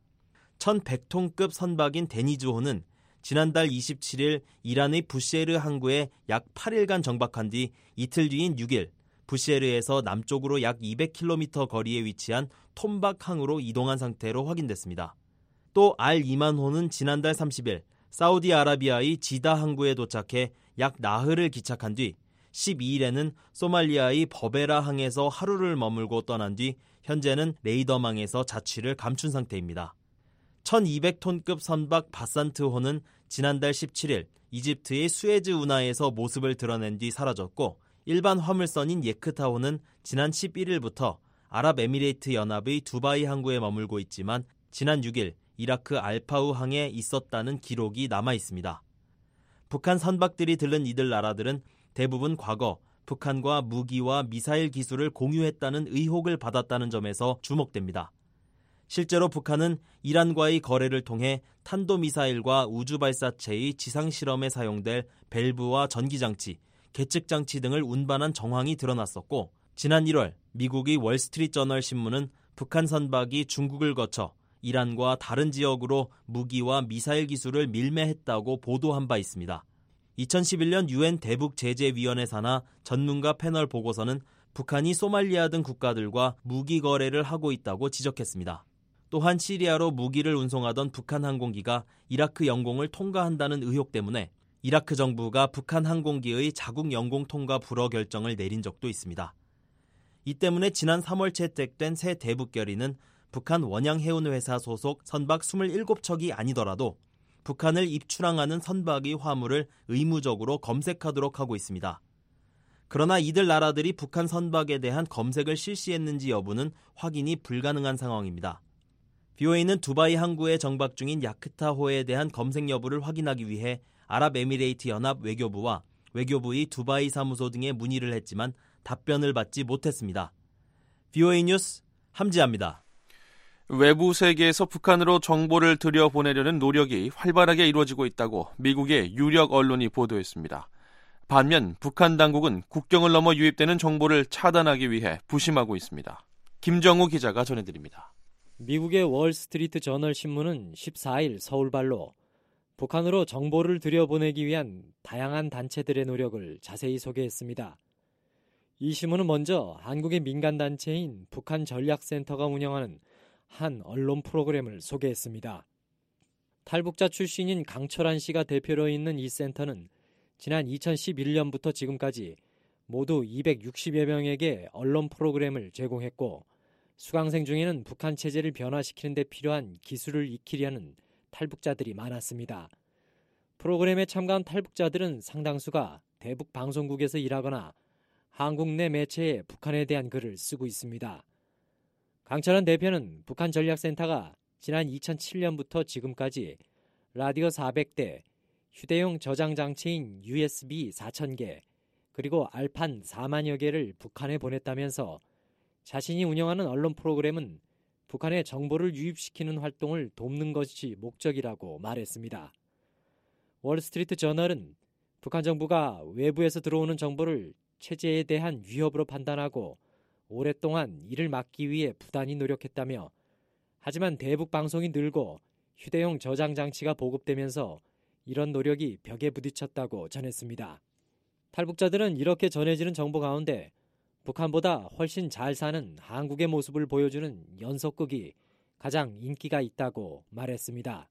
1100톤급 선박인 데니즈호는 지난달 27일 이란의 부셰르 항구에 약 8일간 정박한 뒤 이틀 뒤인 6일 부셰르에서 남쪽으로 약 200km 거리에 위치한 톰박항으로 이동한 상태로 확인됐습니다. 또 알2만호는 지난달 30일 사우디아라비아의 지다 항구에 도착해 약 나흘을 기착한 뒤 12일에는 소말리아의 버베라 항에서 하루를 머물고 떠난 뒤 현재는 레이더망에서 자취를 감춘 상태입니다. 1200톤급 선박 바산트호는 지난달 17일 이집트의 수에즈 운하에서 모습을 드러낸 뒤 사라졌고 일반 화물선인 예크타호는 지난 11일부터 아랍에미레이트 연합의 두바이 항구에 머물고 있지만 지난 6일 이라크 알파우 항에 있었다는 기록이 남아 있습니다. 북한 선박들이 들른 이들 나라들은 대부분 과거 북한과 무기와 미사일 기술을 공유했다는 의혹을 받았다는 점에서 주목됩니다. 실제로 북한은 이란과의 거래를 통해 탄도미사일과 우주발사체의 지상실험에 사용될 밸브와 전기장치, 계측장치 등을 운반한 정황이 드러났었고, 지난 1월 미국의 월스트리트저널 신문은 북한 선박이 중국을 거쳐 이란과 다른 지역으로 무기와 미사일 기술을 밀매했다고 보도한 바 있습니다. 2011년 UN 대북제재위원회 산하 전문가 패널 보고서는 북한이 소말리아 등 국가들과 무기 거래를 하고 있다고 지적했습니다. 또한 시리아로 무기를 운송하던 북한 항공기가 이라크 영공을 통과한다는 의혹 때문에 이라크 정부가 북한 항공기의 자국 영공 통과 불허 결정을 내린 적도 있습니다. 이 때문에 지난 3월 채택된 새 대북 결의는 북한 원양해운회사 소속 선박 27척이 아니더라도 북한을 입출항하는 선박의 화물을 의무적으로 검색하도록 하고 있습니다. 그러나 이들 나라들이 북한 선박에 대한 검색을 실시했는지 여부는 확인이 불가능한 상황입니다. BOA는 두바이 항구에 정박 중인 야크타호에 대한 검색 여부를 확인하기 위해 아랍에미레이트 연합 외교부와 외교부의 두바이 사무소 등에 문의를 했지만 답변을 받지 못했습니다. BOA 뉴스 함지아입니다. 외부 세계에서 북한으로 정보를 들여보내려는 노력이 활발하게 이루어지고 있다고 미국의 유력 언론이 보도했습니다. 반면 북한 당국은 국경을 넘어 유입되는 정보를 차단하기 위해 부심하고 있습니다. 김정우 기자가 전해드립니다. 미국의 월스트리트 저널 신문은 14일 서울발로 북한으로 정보를 들여보내기 위한 다양한 단체들의 노력을 자세히 소개했습니다. 이 신문은 먼저 한국의 민간단체인 북한전략센터가 운영하는 한 언론 프로그램을 소개했습니다. 탈북자 출신인 강철한 씨가 대표로 있는 이 센터는 지난 2011년부터 지금까지 모두 260여 명에게 언론 프로그램을 제공했고, 수강생 중에는 북한 체제를 변화시키는 데 필요한 기술을 익히려는 탈북자들이 많았습니다. 프로그램에 참가한 탈북자들은 상당수가 대북 방송국에서 일하거나 한국 내 매체에 북한에 대한 글을 쓰고 있습니다. 강철한 대표는 북한전략센터가 지난 2007년부터 지금까지 라디오 400대, 휴대용 저장 장치인 USB 4,000개, 그리고 알판 4만여 개를 북한에 보냈다면서 자신이 운영하는 언론 프로그램은 북한에 정보를 유입시키는 활동을 돕는 것이 목적이라고 말했습니다. 월스트리트 저널은 북한 정부가 외부에서 들어오는 정보를 체제에 대한 위협으로 판단하고 오랫동안 이를 막기 위해 부단히 노력했다며, 하지만 대북 방송이 늘고 휴대용 저장 장치가 보급되면서 이런 노력이 벽에 부딪혔다고 전했습니다. 탈북자들은 이렇게 전해지는 정보 가운데 북한보다 훨씬 잘 사는 한국의 모습을 보여주는 연속극이 가장 인기가 있다고 말했습니다.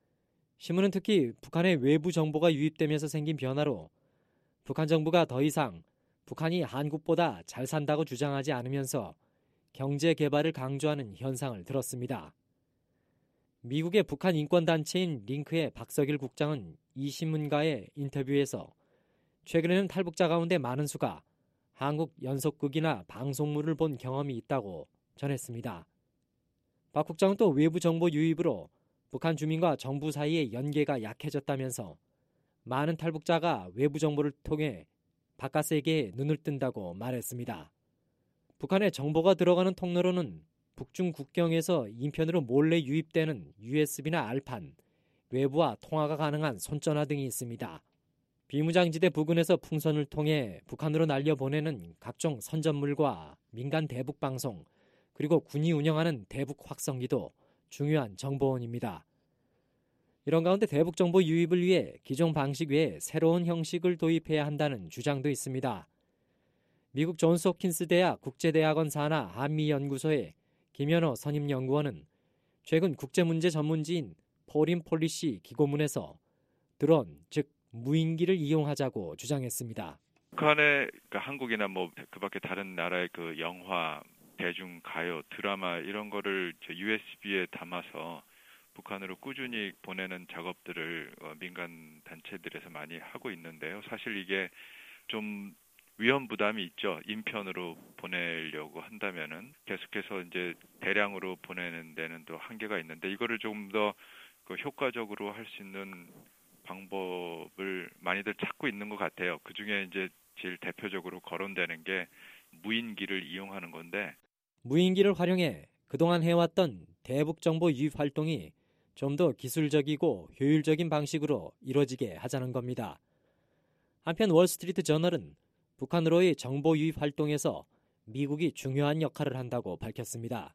신문은 특히 북한의 외부 정보가 유입되면서 생긴 변화로 북한 정부가 더 이상 북한이 한국보다 잘 산다고 주장하지 않으면서 경제 개발을 강조하는 현상을 들었습니다. 미국의 북한 인권단체인 링크의 박석일 국장은 이 신문과의 인터뷰에서 최근에는 탈북자 가운데 많은 수가 한국 연속극이나 방송물을 본 경험이 있다고 전했습니다. 박 국장은 또 외부 정보 유입으로 북한 주민과 정부 사이의 연계가 약해졌다면서 많은 탈북자가 외부 정보를 통해 바깥 세계에 눈을 뜬다고 말했습니다. 북한의 정보가 들어가는 통로로는 북중 국경에서 인편으로 몰래 유입되는 USB나 알판, 외부와 통화가 가능한 손전화 등이 있습니다. 비무장지대 부근에서 풍선을 통해 북한으로 날려보내는 각종 선전물과 민간 대북 방송, 그리고 군이 운영하는 대북 확성기도 중요한 정보원입니다. 이런 가운데 대북 정보 유입을 위해 기존 방식 외에 새로운 형식을 도입해야 한다는 주장도 있습니다. 미국 존스 홉킨스 대학 국제대학원 산하 한미연구소의 김현호 선임연구원은 최근 국제문제 전문지인 포린 폴리시 기고문에서 드론, 즉 무인기를 이용하자고 주장했습니다. 북한의 한국이나 그 밖에 다른 나라의 그 영화, 대중 가요, 드라마 이런 거를 USB에 담아서 북한으로 꾸준히 보내는 작업들을 민간 단체들에서 많이 하고 있는데요. 사실 이게 좀 위험 부담이 있죠. 인편으로 보내려고 한다면은 계속해서 이제 대량으로 보내는 데는 또 한계가 있는데, 이거를 조금 더 효과적으로 할 수 있는 방법을 많이들 찾고 있는 것 같아요. 그중에 이제 제일 대표적으로 거론되는 게 무인기를 이용하는 건데, 무인기를 활용해 그동안 해왔던 대북 정보 유입 활동이 좀 더 기술적이고 효율적인 방식으로 이루어지게 하자는 겁니다. 한편 월스트리트 저널은 북한으로의 정보 유입 활동에서 미국이 중요한 역할을 한다고 밝혔습니다.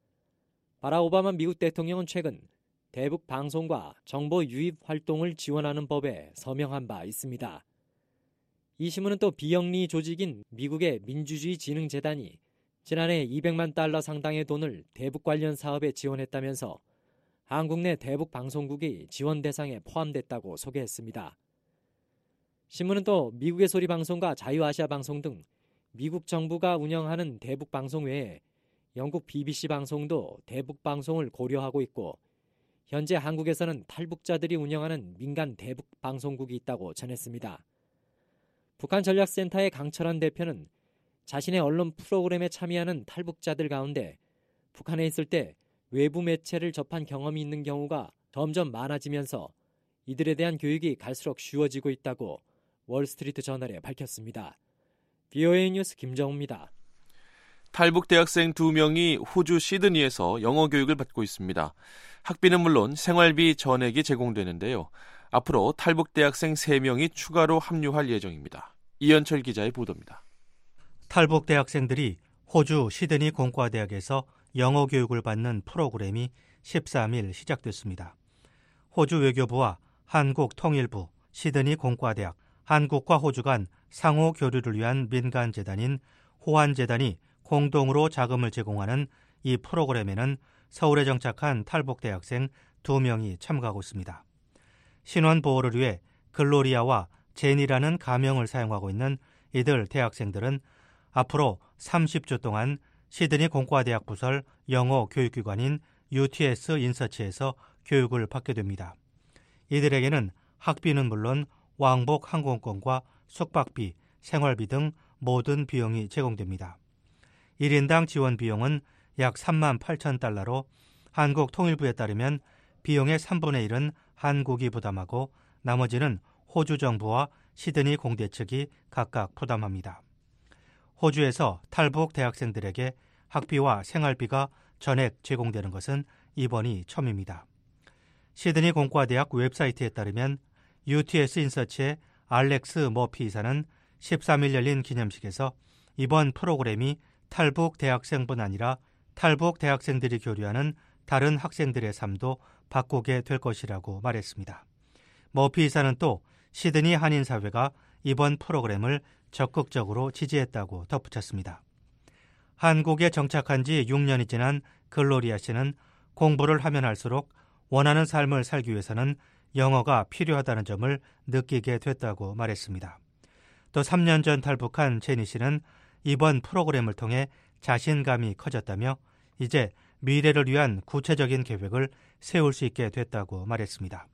바락 오바마 미국 대통령은 최근 대북 방송과 정보 유입 활동을 지원하는 법에 서명한 바 있습니다. 이 신문은 또 비영리 조직인 미국의 민주주의 진흥 재단이 지난해 200만 달러 상당의 돈을 대북 관련 사업에 지원했다면서 한국 내 대북 방송국이 지원 대상에 포함됐다고 소개했습니다. 신문은 또 미국의 소리 방송과 자유아시아 방송 등 미국 정부가 운영하는 대북 방송 외에 영국 BBC 방송도 대북 방송을 고려하고 있고, 현재 한국에서는 탈북자들이 운영하는 민간 대북 방송국이 있다고 전했습니다. 북한 전략센터의 강철환 대표는 자신의 언론 프로그램에 참여하는 탈북자들 가운데 북한에 있을 때 외부 매체를 접한 경험이 있는 경우가 점점 많아지면서 이들에 대한 교육이 갈수록 쉬워지고 있다고 월스트리트 저널에 밝혔습니다. VOA 뉴스 김정우입니다. 탈북 대학생 2명이 호주 시드니에서 영어 교육을 받고 있습니다. 학비는 물론 생활비 전액이 제공되는데요. 앞으로 탈북 대학생 3명이 추가로 합류할 예정입니다. 이현철 기자의 보도입니다. 탈북 대학생들이 호주 시드니 공과대학에서 영어 교육을 받는 프로그램이 13일 시작됐습니다. 호주 외교부와 한국통일부, 시드니 공과대학, 한국과 호주 간 상호 교류를 위한 민간재단인 호환재단이 공동으로 자금을 제공하는 이 프로그램에는 서울에 정착한 탈북 대학생 2명이 참가하고 있습니다. 신원 보호를 위해 글로리아와 제니라는 가명을 사용하고 있는 이들 대학생들은 앞으로 30주 동안 시드니 공과대학 부설 영어 교육기관인 UTS 인서치에서 교육을 받게 됩니다. 이들에게는 학비는 물론 왕복 항공권과 숙박비, 생활비 등 모든 비용이 제공됩니다. 1인당 지원 비용은 약 3만 8천 달러로 한국 통일부에 따르면 비용의 3분의 1은 한국이 부담하고 나머지는 호주 정부와 시드니 공대 측이 각각 부담합니다. 호주에서 탈북 대학생들에게 학비와 생활비가 전액 제공되는 것은 이번이 처음입니다. 시드니 공과대학 웹사이트에 따르면 UTS 인서치의 알렉스 머피 이사는 13일 열린 기념식에서 이번 프로그램이 탈북 대학생뿐 아니라 탈북 대학생들이 교류하는 다른 학생들의 삶도 바꾸게 될 것이라고 말했습니다. 머피 이사는 또 시드니 한인사회가 이번 프로그램을 적극적으로 지지했다고 덧붙였습니다. 한국에 정착한 지 6년이 지난 글로리아 씨는 공부를 하면 할수록 원하는 삶을 살기 위해서는 영어가 필요하다는 점을 느끼게 됐다고 말했습니다. 또 3년 전 탈북한 제니 씨는 이번 프로그램을 통해 자신감이 커졌다며 이제 미래를 위한 구체적인 계획을 세울 수 있게 됐다고 말했습니다.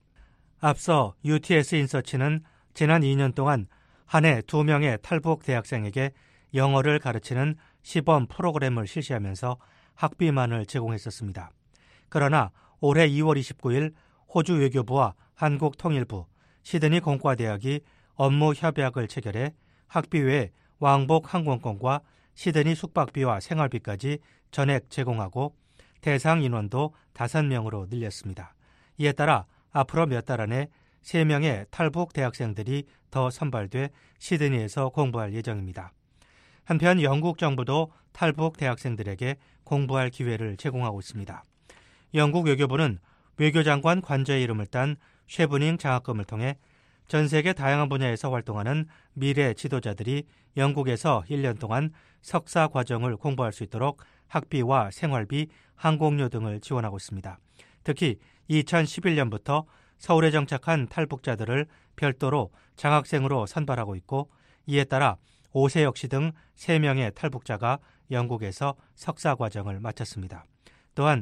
앞서 UTS 인서치는 지난 2년 동안 한 해 2명의 탈북 대학생에게 영어를 가르치는 시범 프로그램을 실시하면서 학비만을 제공했었습니다. 그러나 올해 2월 29일 호주 외교부와 한국통일부, 시드니 공과대학이 업무 협약을 체결해 학비 외에 왕복 항공권과 시드니 숙박비와 생활비까지 전액 제공하고 대상 인원도 5명으로 늘렸습니다. 이에 따라 앞으로 몇 달 안에 3명의 탈북 대학생들이 더 선발돼 시드니에서 공부할 예정입니다. 한편 영국 정부도 탈북 대학생들에게 공부할 기회를 제공하고 있습니다. 영국 외교부는 외교장관 관저의 이름을 딴 쉐브닝 장학금을 통해 전 세계 다양한 분야에서 활동하는 미래 지도자들이 영국에서 1년 동안 석사 과정을 공부할 수 있도록 학비와 생활비, 항공료 등을 지원하고 있습니다. 특히 2011년부터 서울에 정착한 탈북자들을 별도로 장학생으로 선발하고 있고, 이에 따라 오세혁 씨 등 3명의 탈북자가 영국에서 석사 과정을 마쳤습니다. 또한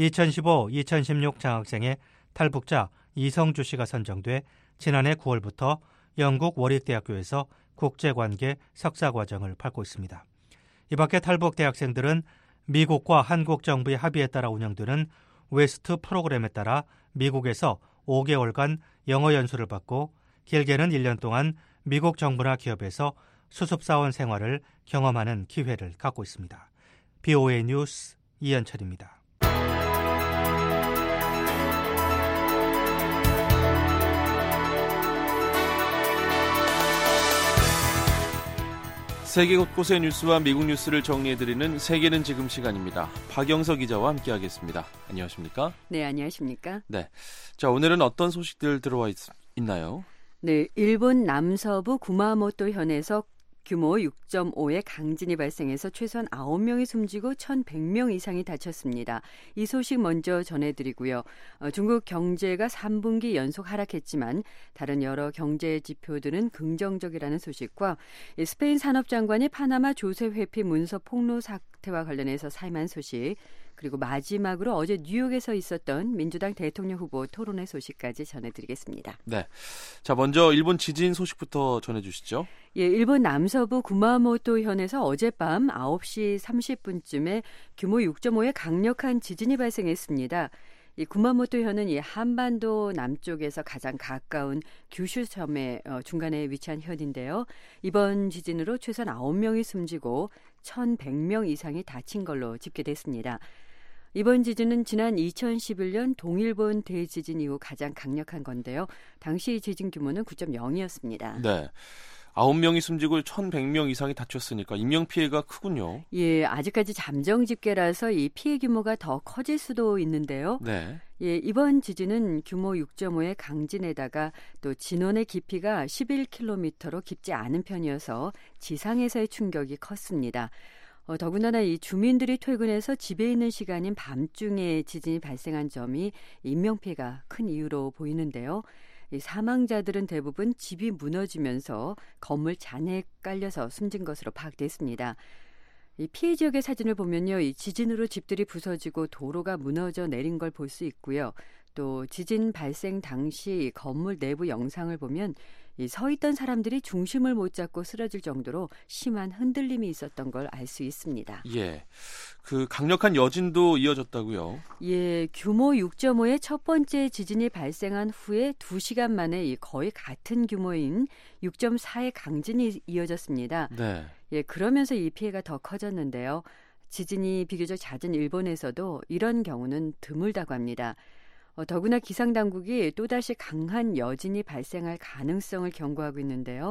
2015-2016 장학생의 탈북자 이성주 씨가 선정돼 지난해 9월부터 영국 워릭대학교에서 국제관계 석사 과정을 밟고 있습니다. 이 밖에 탈북 대학생들은 미국과 한국 정부의 합의에 따라 운영되는 웨스트 프로그램에 따라 미국에서 5개월간 영어 연수를 받고 길게는 1년 동안 미국 정부나 기업에서 수습사원 생활을 경험하는 기회를 갖고 있습니다. BOA 뉴스 이현철입니다. 세계 곳곳의 뉴스와 미국 뉴스를 정리해드리는 세계는 지금 시간입니다. 박영서 기자와 함께하겠습니다. 안녕하십니까? 네, 안녕하십니까? 네, 자 오늘은 어떤 소식들 들어와 있나요? 네, 일본 남서부 구마모토 현에서 규모 6.5의 강진이 발생해서 최소한 9명이 숨지고 1,100명 이상이 다쳤습니다. 이 소식 먼저 전해드리고요. 중국 경제가 3분기 연속 하락했지만 다른 여러 경제 지표들은 긍정적이라는 소식과 스페인 산업장관이 파나마 조세 회피 문서 폭로 사태와 관련해서 사임한 소식, 그리고 마지막으로 어제 뉴욕에서 있었던 민주당 대통령 후보 토론회 소식까지 전해드리겠습니다. 네, 자 먼저 일본 지진 소식부터 전해주시죠. 예, 일본 남서부 구마모토 현에서 어젯밤 9시 30분쯤에 규모 6.5의 강력한 지진이 발생했습니다. 이 구마모토 현은 이 한반도 남쪽에서 가장 가까운 규슈 섬의 중간에 위치한 현인데요. 이번 지진으로 최소한 9명이 숨지고 1,100명 이상이 다친 걸로 집계됐습니다. 이번 지진은 지난 2011년 동일본 대지진 이후 가장 강력한 건데요. 당시 지진 규모는 9.0이었습니다. 네. 9명이 숨지고 1,100명 이상이 다쳤으니까 인명피해가 크군요. 예, 아직까지 잠정 집계라서 이 피해 규모가 더 커질 수도 있는데요. 네. 예, 이번 지진은 규모 6.5의 강진에다가 또 진원의 깊이가 11km로 깊지 않은 편이어서 지상에서의 충격이 컸습니다. 더군다나 이 주민들이 퇴근해서 집에 있는 시간인 밤중에 지진이 발생한 점이 인명피해가 큰 이유로 보이는데요. 이 사망자들은 대부분 집이 무너지면서 건물 잔해에 깔려서 숨진 것으로 파악됐습니다. 이 피해 지역의 사진을 보면요, 이 지진으로 집들이 부서지고 도로가 무너져 내린 걸 볼 수 있고요. 또 지진 발생 당시 건물 내부 영상을 보면 이 서 있던 사람들이 중심을 못 잡고 쓰러질 정도로 심한 흔들림이 있었던 걸 알 수 있습니다. 예, 그 강력한 여진도 이어졌다고요? 예, 규모 6.5의 첫 번째 지진이 발생한 후에 2시간 만에 이 거의 같은 규모인 6.4의 강진이 이어졌습니다. 네. 예, 그러면서 이 피해가 더 커졌는데요. 지진이 비교적 잦은 일본에서도 이런 경우는 드물다고 합니다. 더구나 기상당국이 또다시 강한 여진이 발생할 가능성을 경고하고 있는데요.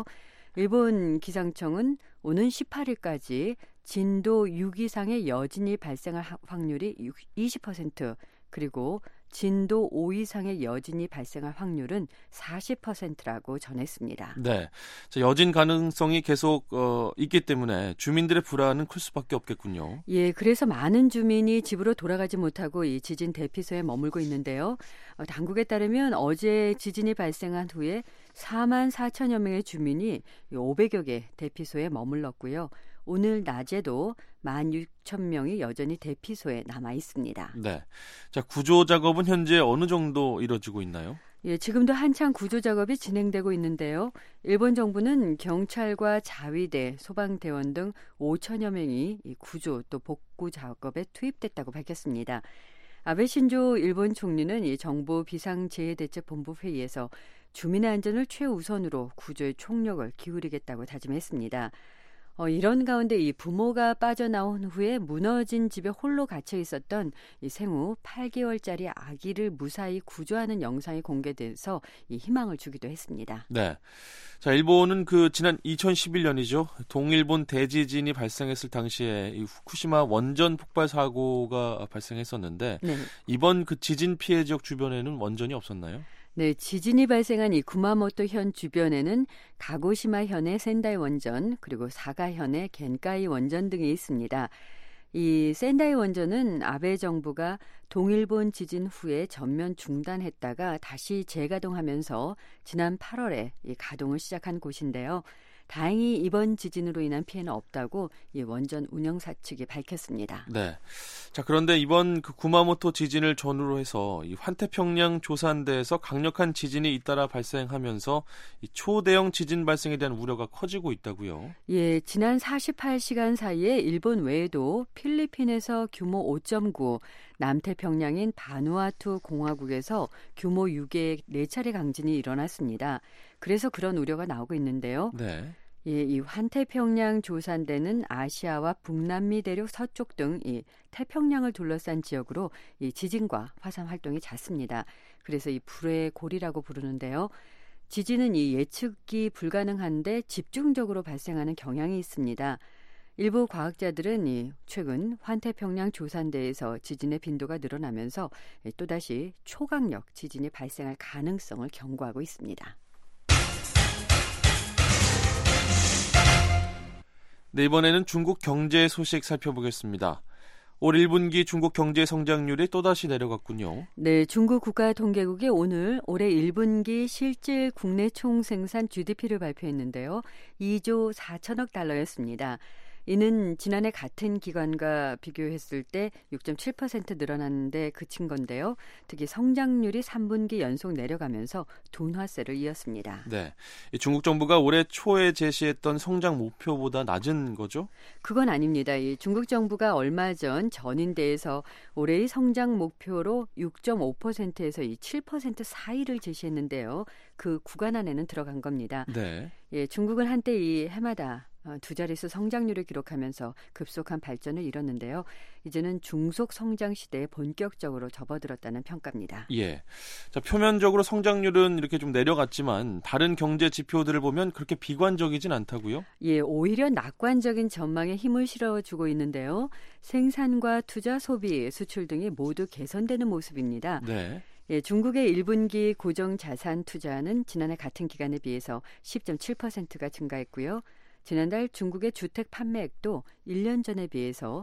일본 기상청은 오는 18일까지 진도 6 이상의 여진이 발생할 확률이 20%, 그리고 진도 5 이상의 여진이 발생할 확률은 40%라고 전했습니다. 네, 자, 여진 가능성이 계속 있기 때문에 주민들의 불안은 클 수밖에 없겠군요. 예, 그래서 많은 주민이 집으로 돌아가지 못하고 이 지진 대피소에 머물고 있는데요. 당국에 따르면 어제 지진이 발생한 후에 4만 4천여 명의 주민이 500여 개 대피소에 머물렀고요. 오늘 낮에도 16,000명이 여전히 대피소에 남아 있습니다. 네, 자 구조 작업은 현재 어느 정도 이루어지고 있나요? 예, 지금도 한창 구조 작업이 진행되고 있는데요. 일본 정부는 경찰과 자위대, 소방대원 등 5천여 명이 이 구조 또 복구 작업에 투입됐다고 밝혔습니다. 아베 신조 일본 총리는 이 정부 비상재해대책본부 회의에서 주민의 안전을 최우선으로 구조에 총력을 기울이겠다고 다짐했습니다. 이런 가운데 이 부모가 빠져나온 후에 무너진 집에 홀로 갇혀 있었던 이 생후 8개월짜리 아기를 무사히 구조하는 영상이 공개돼서 이 희망을 주기도 했습니다. 네, 자 일본은 그 지난 2011년이죠. 동일본 대지진이 발생했을 당시에 이 후쿠시마 원전 폭발 사고가 발생했었는데 네. 이번 그 지진 피해 지역 주변에는 원전이 없었나요? 네, 지진이 발생한 이 구마모토 현 주변에는 가고시마 현의 센다이 원전, 그리고 사가 현의 겐카이 원전 등이 있습니다. 이 센다이 원전은 아베 정부가 동일본 지진 후에 전면 중단했다가 다시 재가동하면서 지난 8월에 이 가동을 시작한 곳인데요. 다행히 이번 지진으로 인한 피해는 없다고 이 원전 운영사 측이 밝혔습니다. 네. 자, 그런데 이번 그 구마모토 지진을 전후로 해서 이 환태평양 조산대에서 강력한 지진이 잇따라 발생하면서 이 초대형 지진 발생에 대한 우려가 커지고 있다고요. 예, 지난 48시간 사이에 일본 외에도 필리핀에서 규모 5.9, 남태평양인 바누아투 공화국에서 규모 6의 4차례 강진이 일어났습니다. 그래서 그런 우려가 나오고 있는데요. 네. 예, 이 환태평양 조산대는 아시아와 북남미 대륙 서쪽 등 이 태평양을 둘러싼 지역으로 이 지진과 화산 활동이 잦습니다. 그래서 이 불의 골이라고 부르는데요. 지진은 이 예측이 불가능한데 집중적으로 발생하는 경향이 있습니다. 일부 과학자들은 이 최근 환태평양 조산대에서 지진의 빈도가 늘어나면서 또다시 초강력 지진이 발생할 가능성을 경고하고 있습니다. 네, 이번에는 중국 경제 소식 살펴보겠습니다. 올 1분기 중국 경제 성장률이 또다시 내려갔군요. 네, 중국 국가통계국이 오늘 올해 1분기 실질 국내 총생산 GDP를 발표했는데요. 2조 4천억 달러였습니다. 이는 지난해 같은 기간과 비교했을 때 6.7% 늘어났는데 그친 건데요. 특히 성장률이 3분기 연속 내려가면서 둔화세를 이었습니다. 네, 중국 정부가 올해 초에 제시했던 성장 목표보다 낮은 거죠? 그건 아닙니다. 이 중국 정부가 얼마 전 전인대에서 올해의 성장 목표로 6.5%에서 이 7% 사이를 제시했는데요. 그 구간 안에는 들어간 겁니다. 네. 예, 중국은 한때 이 해마다 두 자릿수 성장률을 기록하면서 급속한 발전을 이뤘는데요. 이제는 중속 성장 시대에 본격적으로 접어들었다는 평가입니다. 예. 자, 표면적으로 성장률은 이렇게 좀 내려갔지만 다른 경제 지표들을 보면 그렇게 비관적이진 않다고요? 예, 오히려 낙관적인 전망에 힘을 실어주고 있는데요. 생산과 투자, 소비, 수출 등이 모두 개선되는 모습입니다. 네. 예, 중국의 1분기 고정 자산 투자는 지난해 같은 기간에 비해서 10.7%가 증가했고요. 지난달 중국의 주택 판매액도 1년 전에 비해서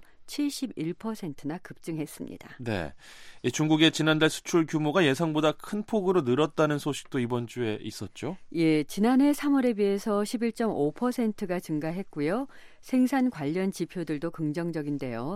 71%나 급증했습니다. 네, 중국의 지난달 수출 규모가 예상보다 큰 폭으로 늘었다는 소식도 이번 주에 있었죠? 예, 지난해 3월에 비해서 11.5%가 증가했고요. 생산 관련 지표들도 긍정적인데요.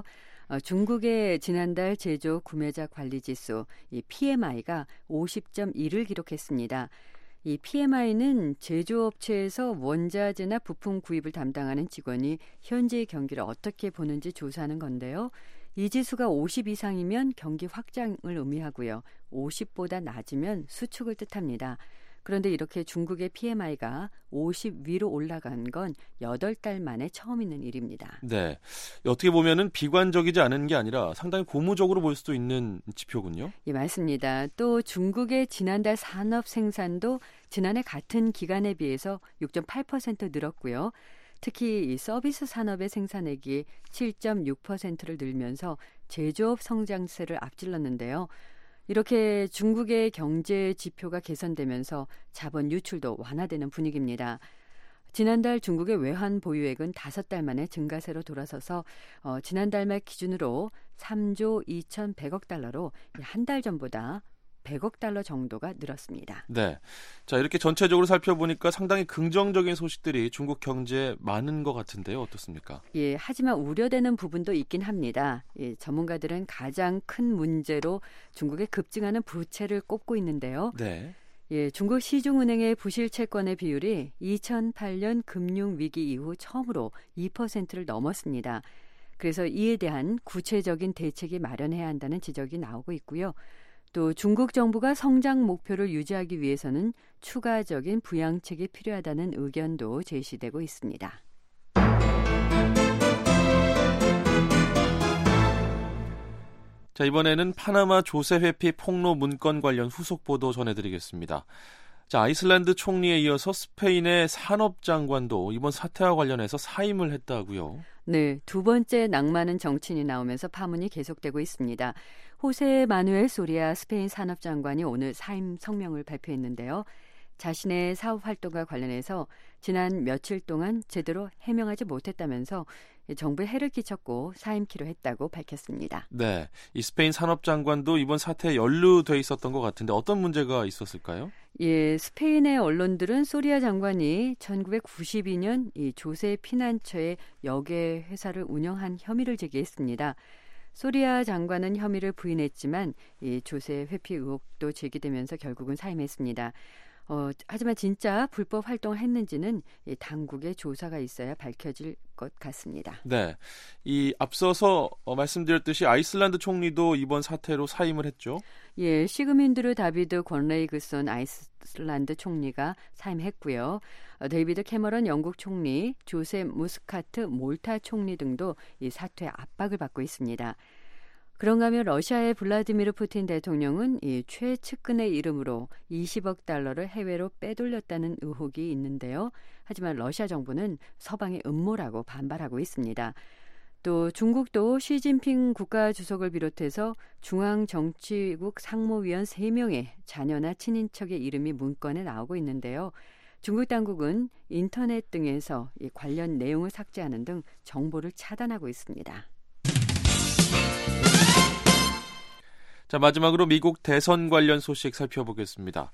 중국의 지난달 제조 구매자 관리 지수, 이 PMI가 50.1을 기록했습니다. 이 PMI는 제조업체에서 원자재나 부품 구입을 담당하는 직원이 현재의 경기를 어떻게 보는지 조사하는 건데요. 이 지수가 50 이상이면 경기 확장을 의미하고요. 50보다 낮으면 수축을 뜻합니다. 그런데 이렇게 중국의 PMI가 50 위로 올라간 건 8달 만에 처음 있는 일입니다. 네, 어떻게 보면은 비관적이지 않은 게 아니라 상당히 고무적으로 볼 수도 있는 지표군요. 예, 맞습니다. 또 중국의 지난달 산업 생산도 지난해 같은 기간에 비해서 6.8% 늘었고요. 특히 이 서비스 산업의 생산액이 7.6%를 늘면서 제조업 성장세를 앞질렀는데요. 이렇게 중국의 경제 지표가 개선되면서 자본 유출도 완화되는 분위기입니다. 지난달 중국의 외환 보유액은 5달 만에 증가세로 돌아서서 지난달 말 기준으로 3조 2,100억 달러로 한 달 전보다 100억 달러 정도가 늘었습니다. 네, 자 이렇게 전체적으로 살펴보니까 상당히 긍정적인 소식들이 중국 경제에 많은 것 같은데요. 어떻습니까? 예, 하지만 우려되는 부분도 있긴 합니다. 예, 전문가들은 가장 큰 문제로 중국의 급증하는 부채를 꼽고 있는데요. 네. 예, 중국 시중은행의 부실 채권의 비율이 2008년 금융위기 이후 처음으로 2%를 넘었습니다. 그래서 이에 대한 구체적인 대책이 마련해야 한다는 지적이 나오고 있고요. 또 중국 정부가 성장 목표를 유지하기 위해서는 추가적인 부양책이 필요하다는 의견도 제시되고 있습니다. 자, 이번에는 파나마 조세 회피 폭로 문건 관련 후속 보도 전해드리겠습니다. 자, 아이슬란드 총리에 이어서 스페인의 산업장관도 이번 사태와 관련해서 사임을 했다고요. 네, 두 번째 낙마는 정치인이 나오면서 파문이 계속되고 있습니다. 호세 마누엘 소리아 스페인 산업장관이 오늘 사임 성명을 발표했는데요. 자신의 사업 활동과 관련해서 지난 며칠 동안 제대로 해명하지 못했다면서 정부에 해를 끼쳤고 사임키로 했다고 밝혔습니다. 네, 이 스페인 산업장관도 이번 사태에 연루돼 있었던 것 같은데 어떤 문제가 있었을까요? 예, 스페인의 언론들은 소리아 장관이 1992년 이 조세 피난처의 역외 회사를 운영한 혐의를 제기했습니다. 소리아 장관은 혐의를 부인했지만 이 조세 회피 의혹도 제기되면서 결국은 사임했습니다. 하지만 진짜 불법 활동을 했는지는 당국의 조사가 있어야 밝혀질 것 같습니다. 네, 이 앞서서 말씀드렸듯이 아이슬란드 총리도 이번 사태로 사임을 했죠. 예, 시그민드르 다비드 권레이그손 아이슬란드 총리가 사임했고요. 데이비드 캐머런 영국 총리, 조셉 무스카트 몰타 총리 등도 이 사퇴 압박을 받고 있습니다. 그런가 하면 러시아의 블라디미르 푸틴 대통령은 이 최측근의 이름으로 20억 달러를 해외로 빼돌렸다는 의혹이 있는데요. 하지만 러시아 정부는 서방의 음모라고 반발하고 있습니다. 또 중국도 시진핑 국가주석을 비롯해서 중앙정치국 상무위원 3명의 자녀나 친인척의 이름이 문건에 나오고 있는데요. 중국 당국은 인터넷 등에서 이 관련 내용을 삭제하는 등 정보를 차단하고 있습니다. 자, 마지막으로 미국 대선 관련 소식 살펴보겠습니다.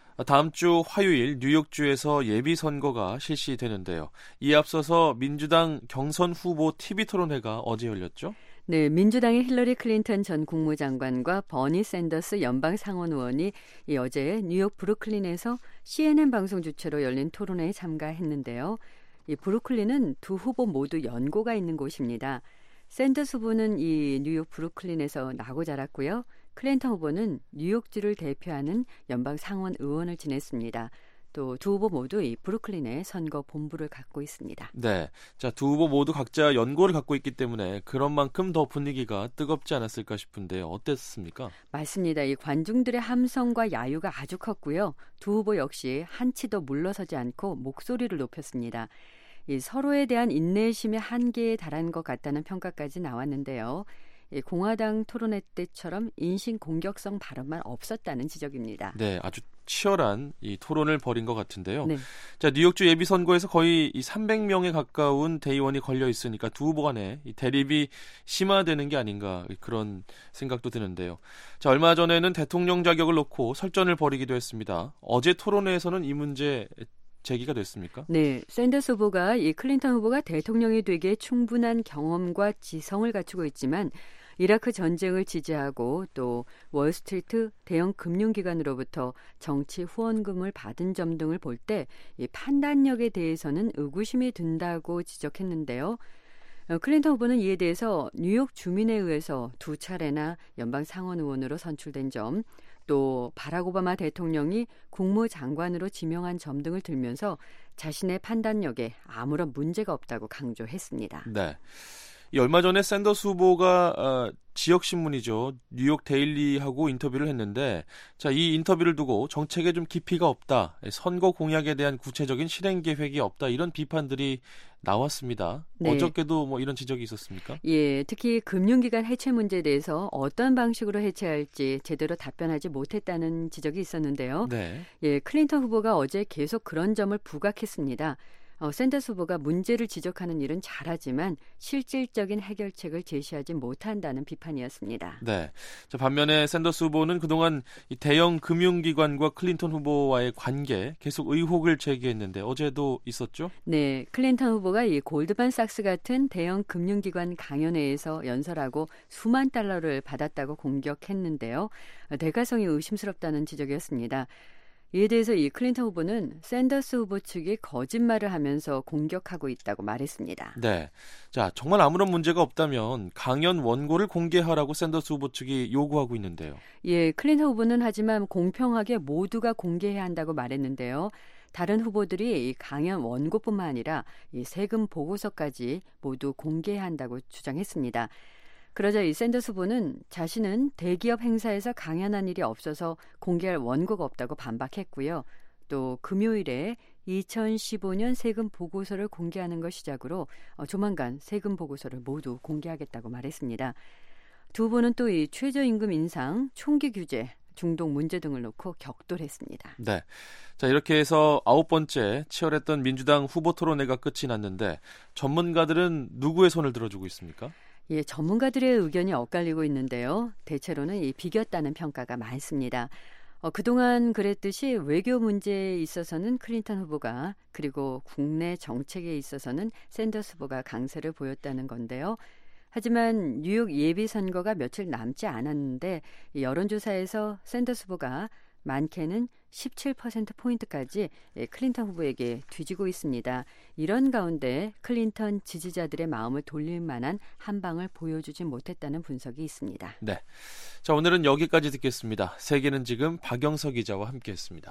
다음 주 화요일 뉴욕주에서 예비선거가 실시되는데요. 이에 앞서서 민주당 경선 후보 TV토론회가 어제 열렸죠? 네, 민주당의 힐러리 클린턴 전 국무장관과 버니 샌더스 연방상원의원이 어제 뉴욕 브루클린에서 CNN 방송 주최로 열린 토론회에 참가했는데요. 이 브루클린은 두 후보 모두 연고가 있는 곳입니다. 샌더스 후보는 이 뉴욕 브루클린에서 나고 자랐고요. 클린턴 후보는 뉴욕주를 대표하는 연방 상원 의원을 지냈습니다. 또 두 후보 모두 이 브루클린에 선거 본부를 갖고 있습니다. 네, 자, 두 후보 모두 각자 연고를 갖고 있기 때문에 그런 만큼 더 분위기가 뜨겁지 않았을까 싶은데 어땠습니까? 맞습니다. 이 관중들의 함성과 야유가 아주 컸고요. 두 후보 역시 한치도 물러서지 않고 목소리를 높였습니다. 이 서로에 대한 인내심의 한계에 달한 것 같다는 평가까지 나왔는데요. 이 공화당 토론회 때처럼 인신공격성 발언만 없었다는 지적입니다. 네, 아주 치열한 이 토론을 벌인 것 같은데요. 네. 자, 뉴욕주 예비선거에서 거의 300명에 가까운 대의원이 걸려 있으니까 두 후보 간에 이 대립이 심화되는 게 아닌가 그런 생각도 드는데요. 자, 얼마 전에는 대통령 자격을 놓고 설전을 벌이기도 했습니다. 어제 토론회에서는 이 문제 제기가 됐습니까? 네, 샌더스 후보가 이 클린턴 후보가 대통령이 되기에 충분한 경험과 지성을 갖추고 있지만 이라크 전쟁을 지지하고 또 월스트리트 대형 금융기관으로부터 정치 후원금을 받은 점 등을 볼 때 이 판단력에 대해서는 의구심이 든다고 지적했는데요. 클린턴 후보는 이에 대해서 뉴욕 주민에 의해서 2차례나 연방 상원 의원으로 선출된 점, 또 바락 오바마 대통령이 국무장관으로 지명한 점 등을 들면서 자신의 판단력에 아무런 문제가 없다고 강조했습니다. 네. 이 얼마 전에 샌더스 후보가 지역 신문이죠. 뉴욕 데일리하고 인터뷰를 했는데, 자, 이 인터뷰를 두고 정책에 좀 깊이가 없다, 선거 공약에 대한 구체적인 실행 계획이 없다, 이런 비판들이 나왔습니다. 네. 어저께도 뭐 이런 지적이 있었습니까? 예, 특히 금융기관 해체 문제에 대해서 어떤 방식으로 해체할지 제대로 답변하지 못했다는 지적이 있었는데요. 네. 예, 클린턴 후보가 어제 계속 그런 점을 부각했습니다. 샌더스 후보가 문제를 지적하는 일은 잘하지만 실질적인 해결책을 제시하지 못한다는 비판이었습니다. 네. 자, 반면에 샌더스 후보는 그동안 이 대형 금융기관과 클린턴 후보와의 관계 계속 의혹을 제기했는데 어제도 있었죠? 네. 클린턴 후보가 이 골드만삭스 같은 대형 금융기관 강연회에서 연설하고 수만 달러를 받았다고 공격했는데요. 대가성이 의심스럽다는 지적이었습니다. 이에 대해서 이 클린턴 후보는 샌더스 후보 측이 거짓말을 하면서 공격하고 있다고 말했습니다. 네. 자, 정말 아무런 문제가 없다면 강연 원고를 공개하라고 샌더스 후보 측이 요구하고 있는데요. 예, 클린턴 후보는 하지만 공평하게 모두가 공개해야 한다고 말했는데요. 다른 후보들이 이 강연 원고뿐만 아니라 이 세금 보고서까지 모두 공개해야 한다고 주장했습니다. 그러자 이 샌더스 후보는 자신은 대기업 행사에서 강연한 일이 없어서 공개할 원고가 없다고 반박했고요. 또 금요일에 2015년 세금 보고서를 공개하는 걸 시작으로 조만간 세금 보고서를 모두 공개하겠다고 말했습니다. 두 후보는 또 이 최저임금 인상, 총기 규제, 중동 문제 등을 놓고 격돌했습니다. 네. 자, 이렇게 해서 9번째 치열했던 민주당 후보 토론회가 끝이 났는데 전문가들은 누구의 손을 들어주고 있습니까? 예, 전문가들의 의견이 엇갈리고 있는데요. 대체로는 이 비겼다는 평가가 많습니다. 그동안 그랬듯이 외교 문제에 있어서는 클린턴 후보가, 그리고 국내 정책에 있어서는 샌더스 후보가 강세를 보였다는 건데요. 하지만 뉴욕 예비선거가 며칠 남지 않았는데 여론조사에서 샌더스 후보가 많게는 17%포인트까지 클린턴 후보에게 뒤지고 있습니다. 이런 가운데 클린턴 지지자들의 마음을 돌릴 만한 한 방을 보여주지 못했다는 분석이 있습니다. 네, 자 오늘은 여기까지 듣겠습니다. 세계는 지금 박영석 기자와 함께했습니다.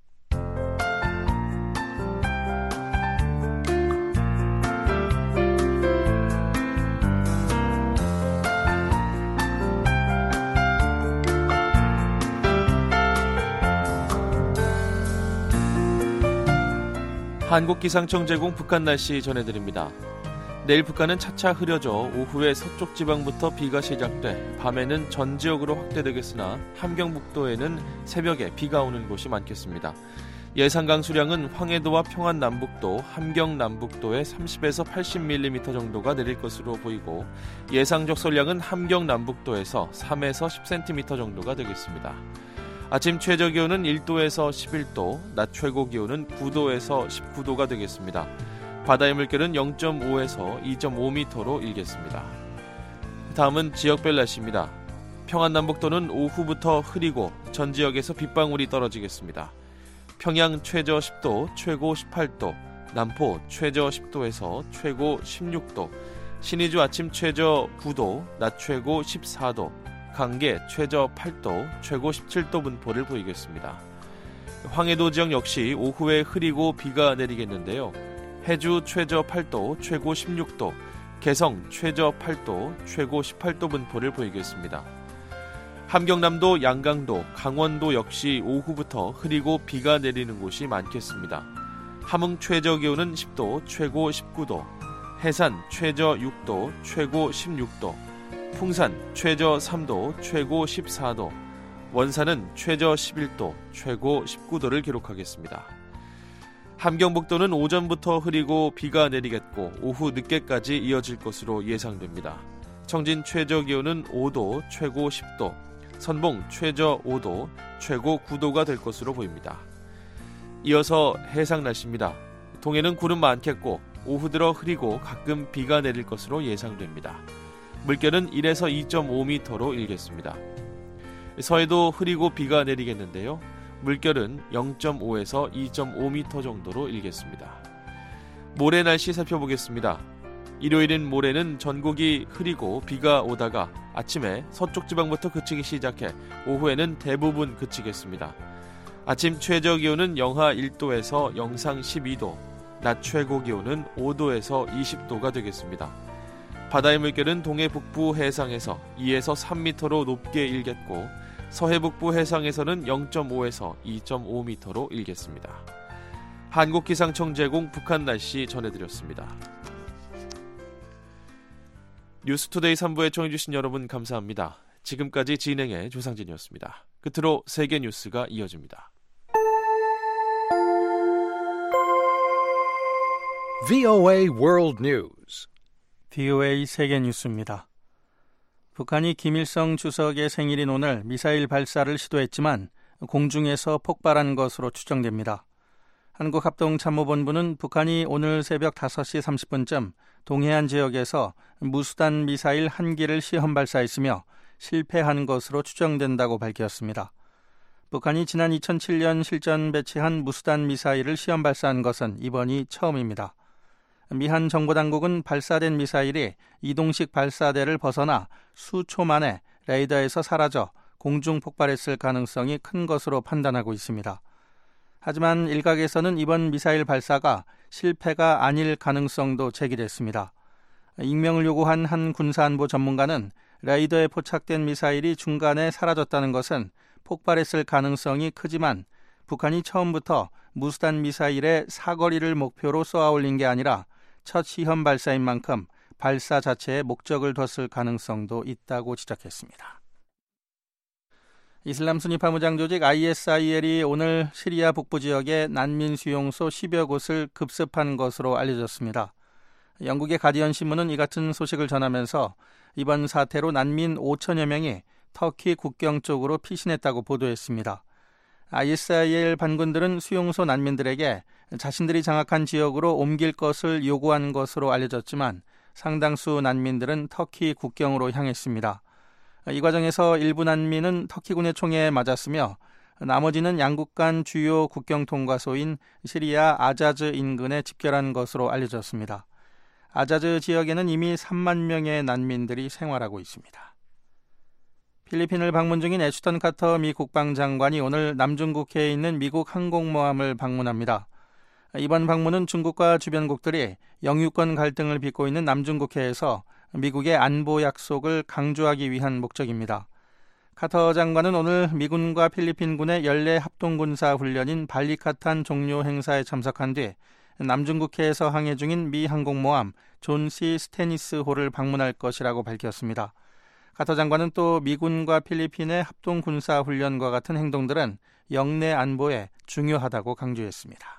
한국기상청 제공 북한 날씨 전해드립니다. 내일 북한은 차차 흐려져 오후에 서쪽 지방부터 비가 시작돼 밤에는 전 지역으로 확대되겠으나 함경북도에는 새벽에 비가 오는 곳이 많겠습니다. 예상 강수량은 황해도와 평안남북도, 함경남북도에 30에서 80mm 정도가 내릴 것으로 보이고 예상 적설량은 함경남북도에서 3에서 10cm 정도가 되겠습니다. 아침 최저기온은 1도에서 11도, 낮 최고기온은 9도에서 19도가 되겠습니다. 바다의 물결은 0.5에서 2.5m로 일겠습니다. 다음은 지역별 날씨입니다. 평안남북도는 오후부터 흐리고 전 지역에서 빗방울이 떨어지겠습니다. 평양 최저 10도, 최고 18도, 남포 최저 10도에서 최고 16도, 신의주 아침 최저 9도, 낮 최고 14도, 강계 최저 8도, 최고 17도 분포를 보이겠습니다. 황해도 지역 역시 오후에 흐리고 비가 내리겠는데요. 해주 최저 8도, 최고 16도, 개성 최저 8도, 최고 18도 분포를 보이겠습니다. 함경남도, 양강도, 강원도 역시 오후부터 흐리고 비가 내리는 곳이 많겠습니다. 함흥 최저 기온은 10도, 최고 19도, 해산 최저 6도, 최고 16도, 풍산 최저 3도, 최고 14도, 원산은 최저 11도, 최고 19도를 기록하겠습니다. 함경북도는 오전부터 흐리고 비가 내리겠고 오후 늦게까지 이어질 것으로 예상됩니다. 청진 최저 기온은 5도, 최고 10도, 선봉 최저 5도, 최고 9도가 될 것으로 보입니다. 이어서 해상 날씨입니다. 동해는 구름 많겠고 오후 들어 흐리고 가끔 비가 내릴 것으로 예상됩니다. 물결은 1에서 2.5m로 일겠습니다. 서해도 흐리고 비가 내리겠는데요. 물결은 0.5에서 2.5m 정도로 일겠습니다. 모레 날씨 살펴보겠습니다. 일요일인 모레는 전국이 흐리고 비가 오다가 아침에 서쪽 지방부터 그치기 시작해 오후에는 대부분 그치겠습니다. 아침 최저 기온은 영하 1도에서 영상 12도, 낮 최고 기온은 5도에서 20도가 되겠습니다. 바다의 물결은 동해 북부 해상에서 2에서 3m로 높게 일겠고 서해 북부 해상에서는 0.5에서 2.5m로 일겠습니다. 한국기상청 제공 북한 날씨 전해드렸습니다. 뉴스투데이 3부에 청해주신 여러분 감사합니다. 지금까지 진행의 조상진이었습니다. 끝으로 세계 뉴스가 이어집니다. VOA World News. VOA 세계 뉴스입니다. 북한이 김일성 주석의 생일인 오늘 미사일 발사를 시도했지만 공중에서 폭발한 것으로 추정됩니다. 한국합동참모본부는 북한이 오늘 새벽 5시 30분쯤 동해안 지역에서 무수단 미사일 1기를 시험 발사했으며 실패한 것으로 추정된다고 밝혔습니다. 북한이 지난 2007년 실전 배치한 무수단 미사일을 시험 발사한 것은 이번이 처음입니다. 미한 정보당국은 발사된 미사일이 이동식 발사대를 벗어나 수초 만에 레이더에서 사라져 공중 폭발했을 가능성이 큰 것으로 판단하고 있습니다. 하지만 일각에서는 이번 미사일 발사가 실패가 아닐 가능성도 제기됐습니다. 익명을 요구한 한 군사안보 전문가는 레이더에 포착된 미사일이 중간에 사라졌다는 것은 폭발했을 가능성이 크지만 북한이 처음부터 무수단 미사일의 사거리를 목표로 쏘아올린 게 아니라 첫 시험 발사인 만큼 발사 자체에 목적을 뒀을 가능성도 있다고 지적했습니다. 이슬람 순위 파무장 조직 ISIL이 오늘 시리아 북부 지역의 난민 수용소 10여 곳을 급습한 것으로 알려졌습니다. 영국의 가디언 신문은 이 같은 소식을 전하면서 이번 사태로 난민 5천여 명이 터키 국경 쪽으로 피신했다고 보도했습니다. ISIL 반군들은 수용소 난민들에게 자신들이 장악한 지역으로 옮길 것을 요구한 것으로 알려졌지만 상당수 난민들은 터키 국경으로 향했습니다. 이 과정에서 일부 난민은 터키군의 총에 맞았으며 나머지는 양국 간 주요 국경 통과소인 시리아 아자즈 인근에 집결한 것으로 알려졌습니다. 아자즈 지역에는 이미 3만 명의 난민들이 생활하고 있습니다. 필리핀을 방문 중인 애슈턴 카터 미 국방장관이 오늘 남중국해에 있는 미국 항공모함을 방문합니다. 이번 방문은 중국과 주변국들이 영유권 갈등을 빚고 있는 남중국해에서 미국의 안보 약속을 강조하기 위한 목적입니다. 카터 장관은 오늘 미군과 필리핀군의 연례 합동군사 훈련인 발리카탄 종료 행사에 참석한 뒤 남중국해에서 항해 중인 미 항공모함 존 C. 스테니스호를 방문할 것이라고 밝혔습니다. 카터 장관은 또 미군과 필리핀의 합동군사 훈련과 같은 행동들은 영내 안보에 중요하다고 강조했습니다.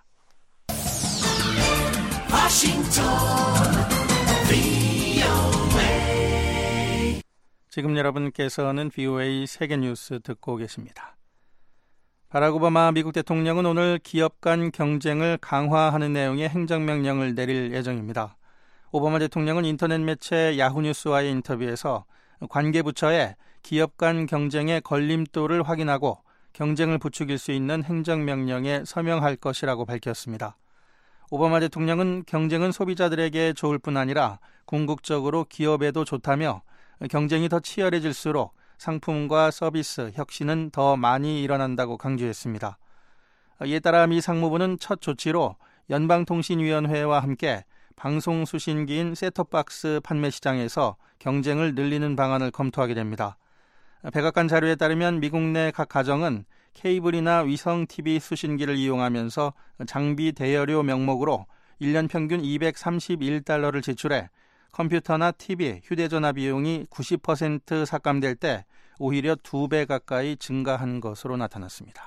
지금 여러분께서는 VOA 세계뉴스 듣고 계십니다. 바락 오바마 미국 대통령은 오늘 기업 간 경쟁을 강화하는 내용의 행정명령을 내릴 예정입니다. 오바마 대통령은 인터넷 매체 야후뉴스와의 인터뷰에서 관계부처에 기업 간 경쟁의 걸림돌을 확인하고 경쟁을 부추길 수 있는 행정명령에 서명할 것이라고 밝혔습니다. 오바마 대통령은 경쟁은 소비자들에게 좋을 뿐 아니라 궁극적으로 기업에도 좋다며 경쟁이 더 치열해질수록 상품과 서비스 혁신은 더 많이 일어난다고 강조했습니다. 이에 따라 미 상무부는 첫 조치로 연방통신위원회와 함께 방송수신기인 셋톱박스 판매 시장에서 경쟁을 늘리는 방안을 검토하게 됩니다. 백악관 자료에 따르면 미국 내 각 가정은 케이블이나 위성 TV 수신기를 이용하면서 장비 대여료 명목으로 1년 평균 $231를 지출해 컴퓨터나 TV, 휴대전화 비용이 90% 삭감될 때 오히려 2배 가까이 증가한 것으로 나타났습니다.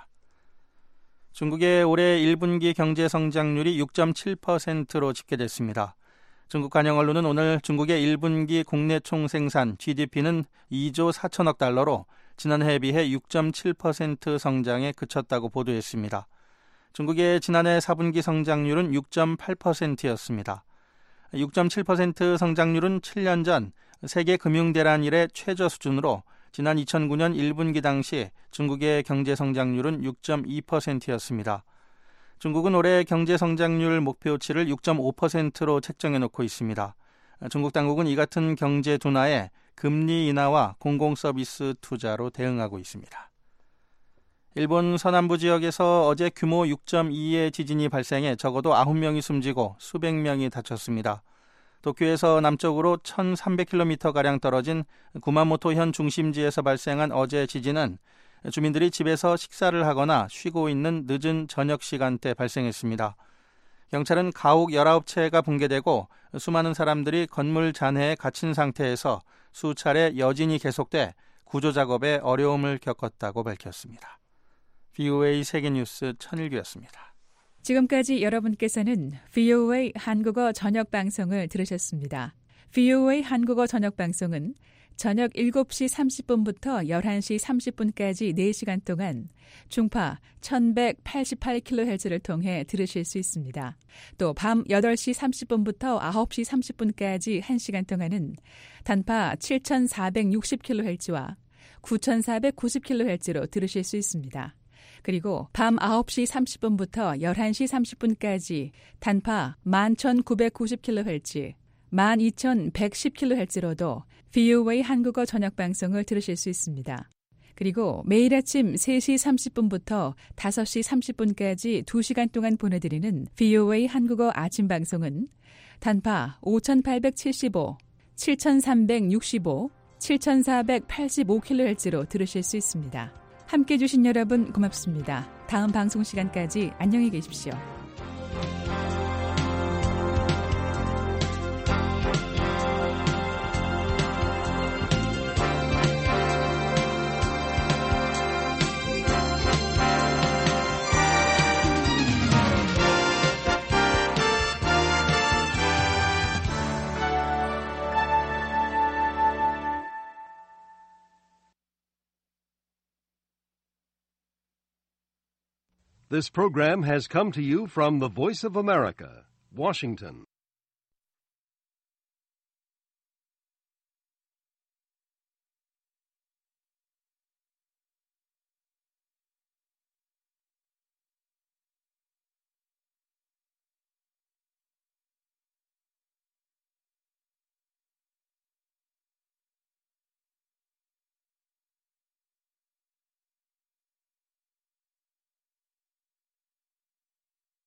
중국의 올해 1분기 경제 성장률이 6.7%로 집계됐습니다. 중국 관영 언론은 오늘 중국의 1분기 국내 총생산 GDP는 2조 4천억 달러로 지난해에 비해 6.7% 성장에 그쳤다고 보도했습니다. 중국의 지난해 4분기 성장률은 6.8%였습니다. 6.7% 성장률은 7년 전 세계 금융대란 이래 최저 수준으로 지난 2009년 1분기 당시 중국의 경제 성장률은 6.2%였습니다. 중국은 올해 경제 성장률 목표치를 6.5%로 책정해 놓고 있습니다. 중국 당국은 이 같은 경제 둔화에 금리 인하와 공공서비스 투자로 대응하고 있습니다. 일본 서남부 지역에서 어제 규모 6.2의 지진이 발생해 적어도 9명이 숨지고 수백 명이 다쳤습니다. 도쿄에서 남쪽으로 1,300km가량 떨어진 구마모토현 중심지에서 발생한 어제 지진은 주민들이 집에서 식사를 하거나 쉬고 있는 늦은 저녁 시간대 발생했습니다. 경찰은 가옥 19채가 붕괴되고 수많은 사람들이 건물 잔해에 갇힌 상태에서 수차례 여진이 계속돼 구조 작업에 어려움을 겪었다고 밝혔습니다. VOA 세계뉴스 천일규였습니다. 지금까지 여러분께서는 VOA 한국어 저녁 방송을 들으셨습니다. VOA 한국어 저녁 방송은 저녁 7시 30분부터 11시 30분까지 4시간 동안 중파 1188kHz를 통해 들으실 수 있습니다. 또 밤 8시 30분부터 9시 30분까지 1시간 동안은 단파 7460kHz와 9490kHz로 들으실 수 있습니다. 그리고 밤 9시 30분부터 11시 30분까지 단파 11990kHz, 12110kHz로도 VOA 한국어 저녁 방송을 들으실 수 있습니다. 그리고 매일 아침 3시 30분부터 5시 30분까지 2시간 동안 보내드리는 VOA 한국어 아침 방송은 단파 5875, 7365, 7485kHz로 들으실 수 있습니다. 함께해 주신 여러분 고맙습니다. 다음 방송 시간까지 안녕히 계십시오. This program has come to you from the Voice of America, Washington.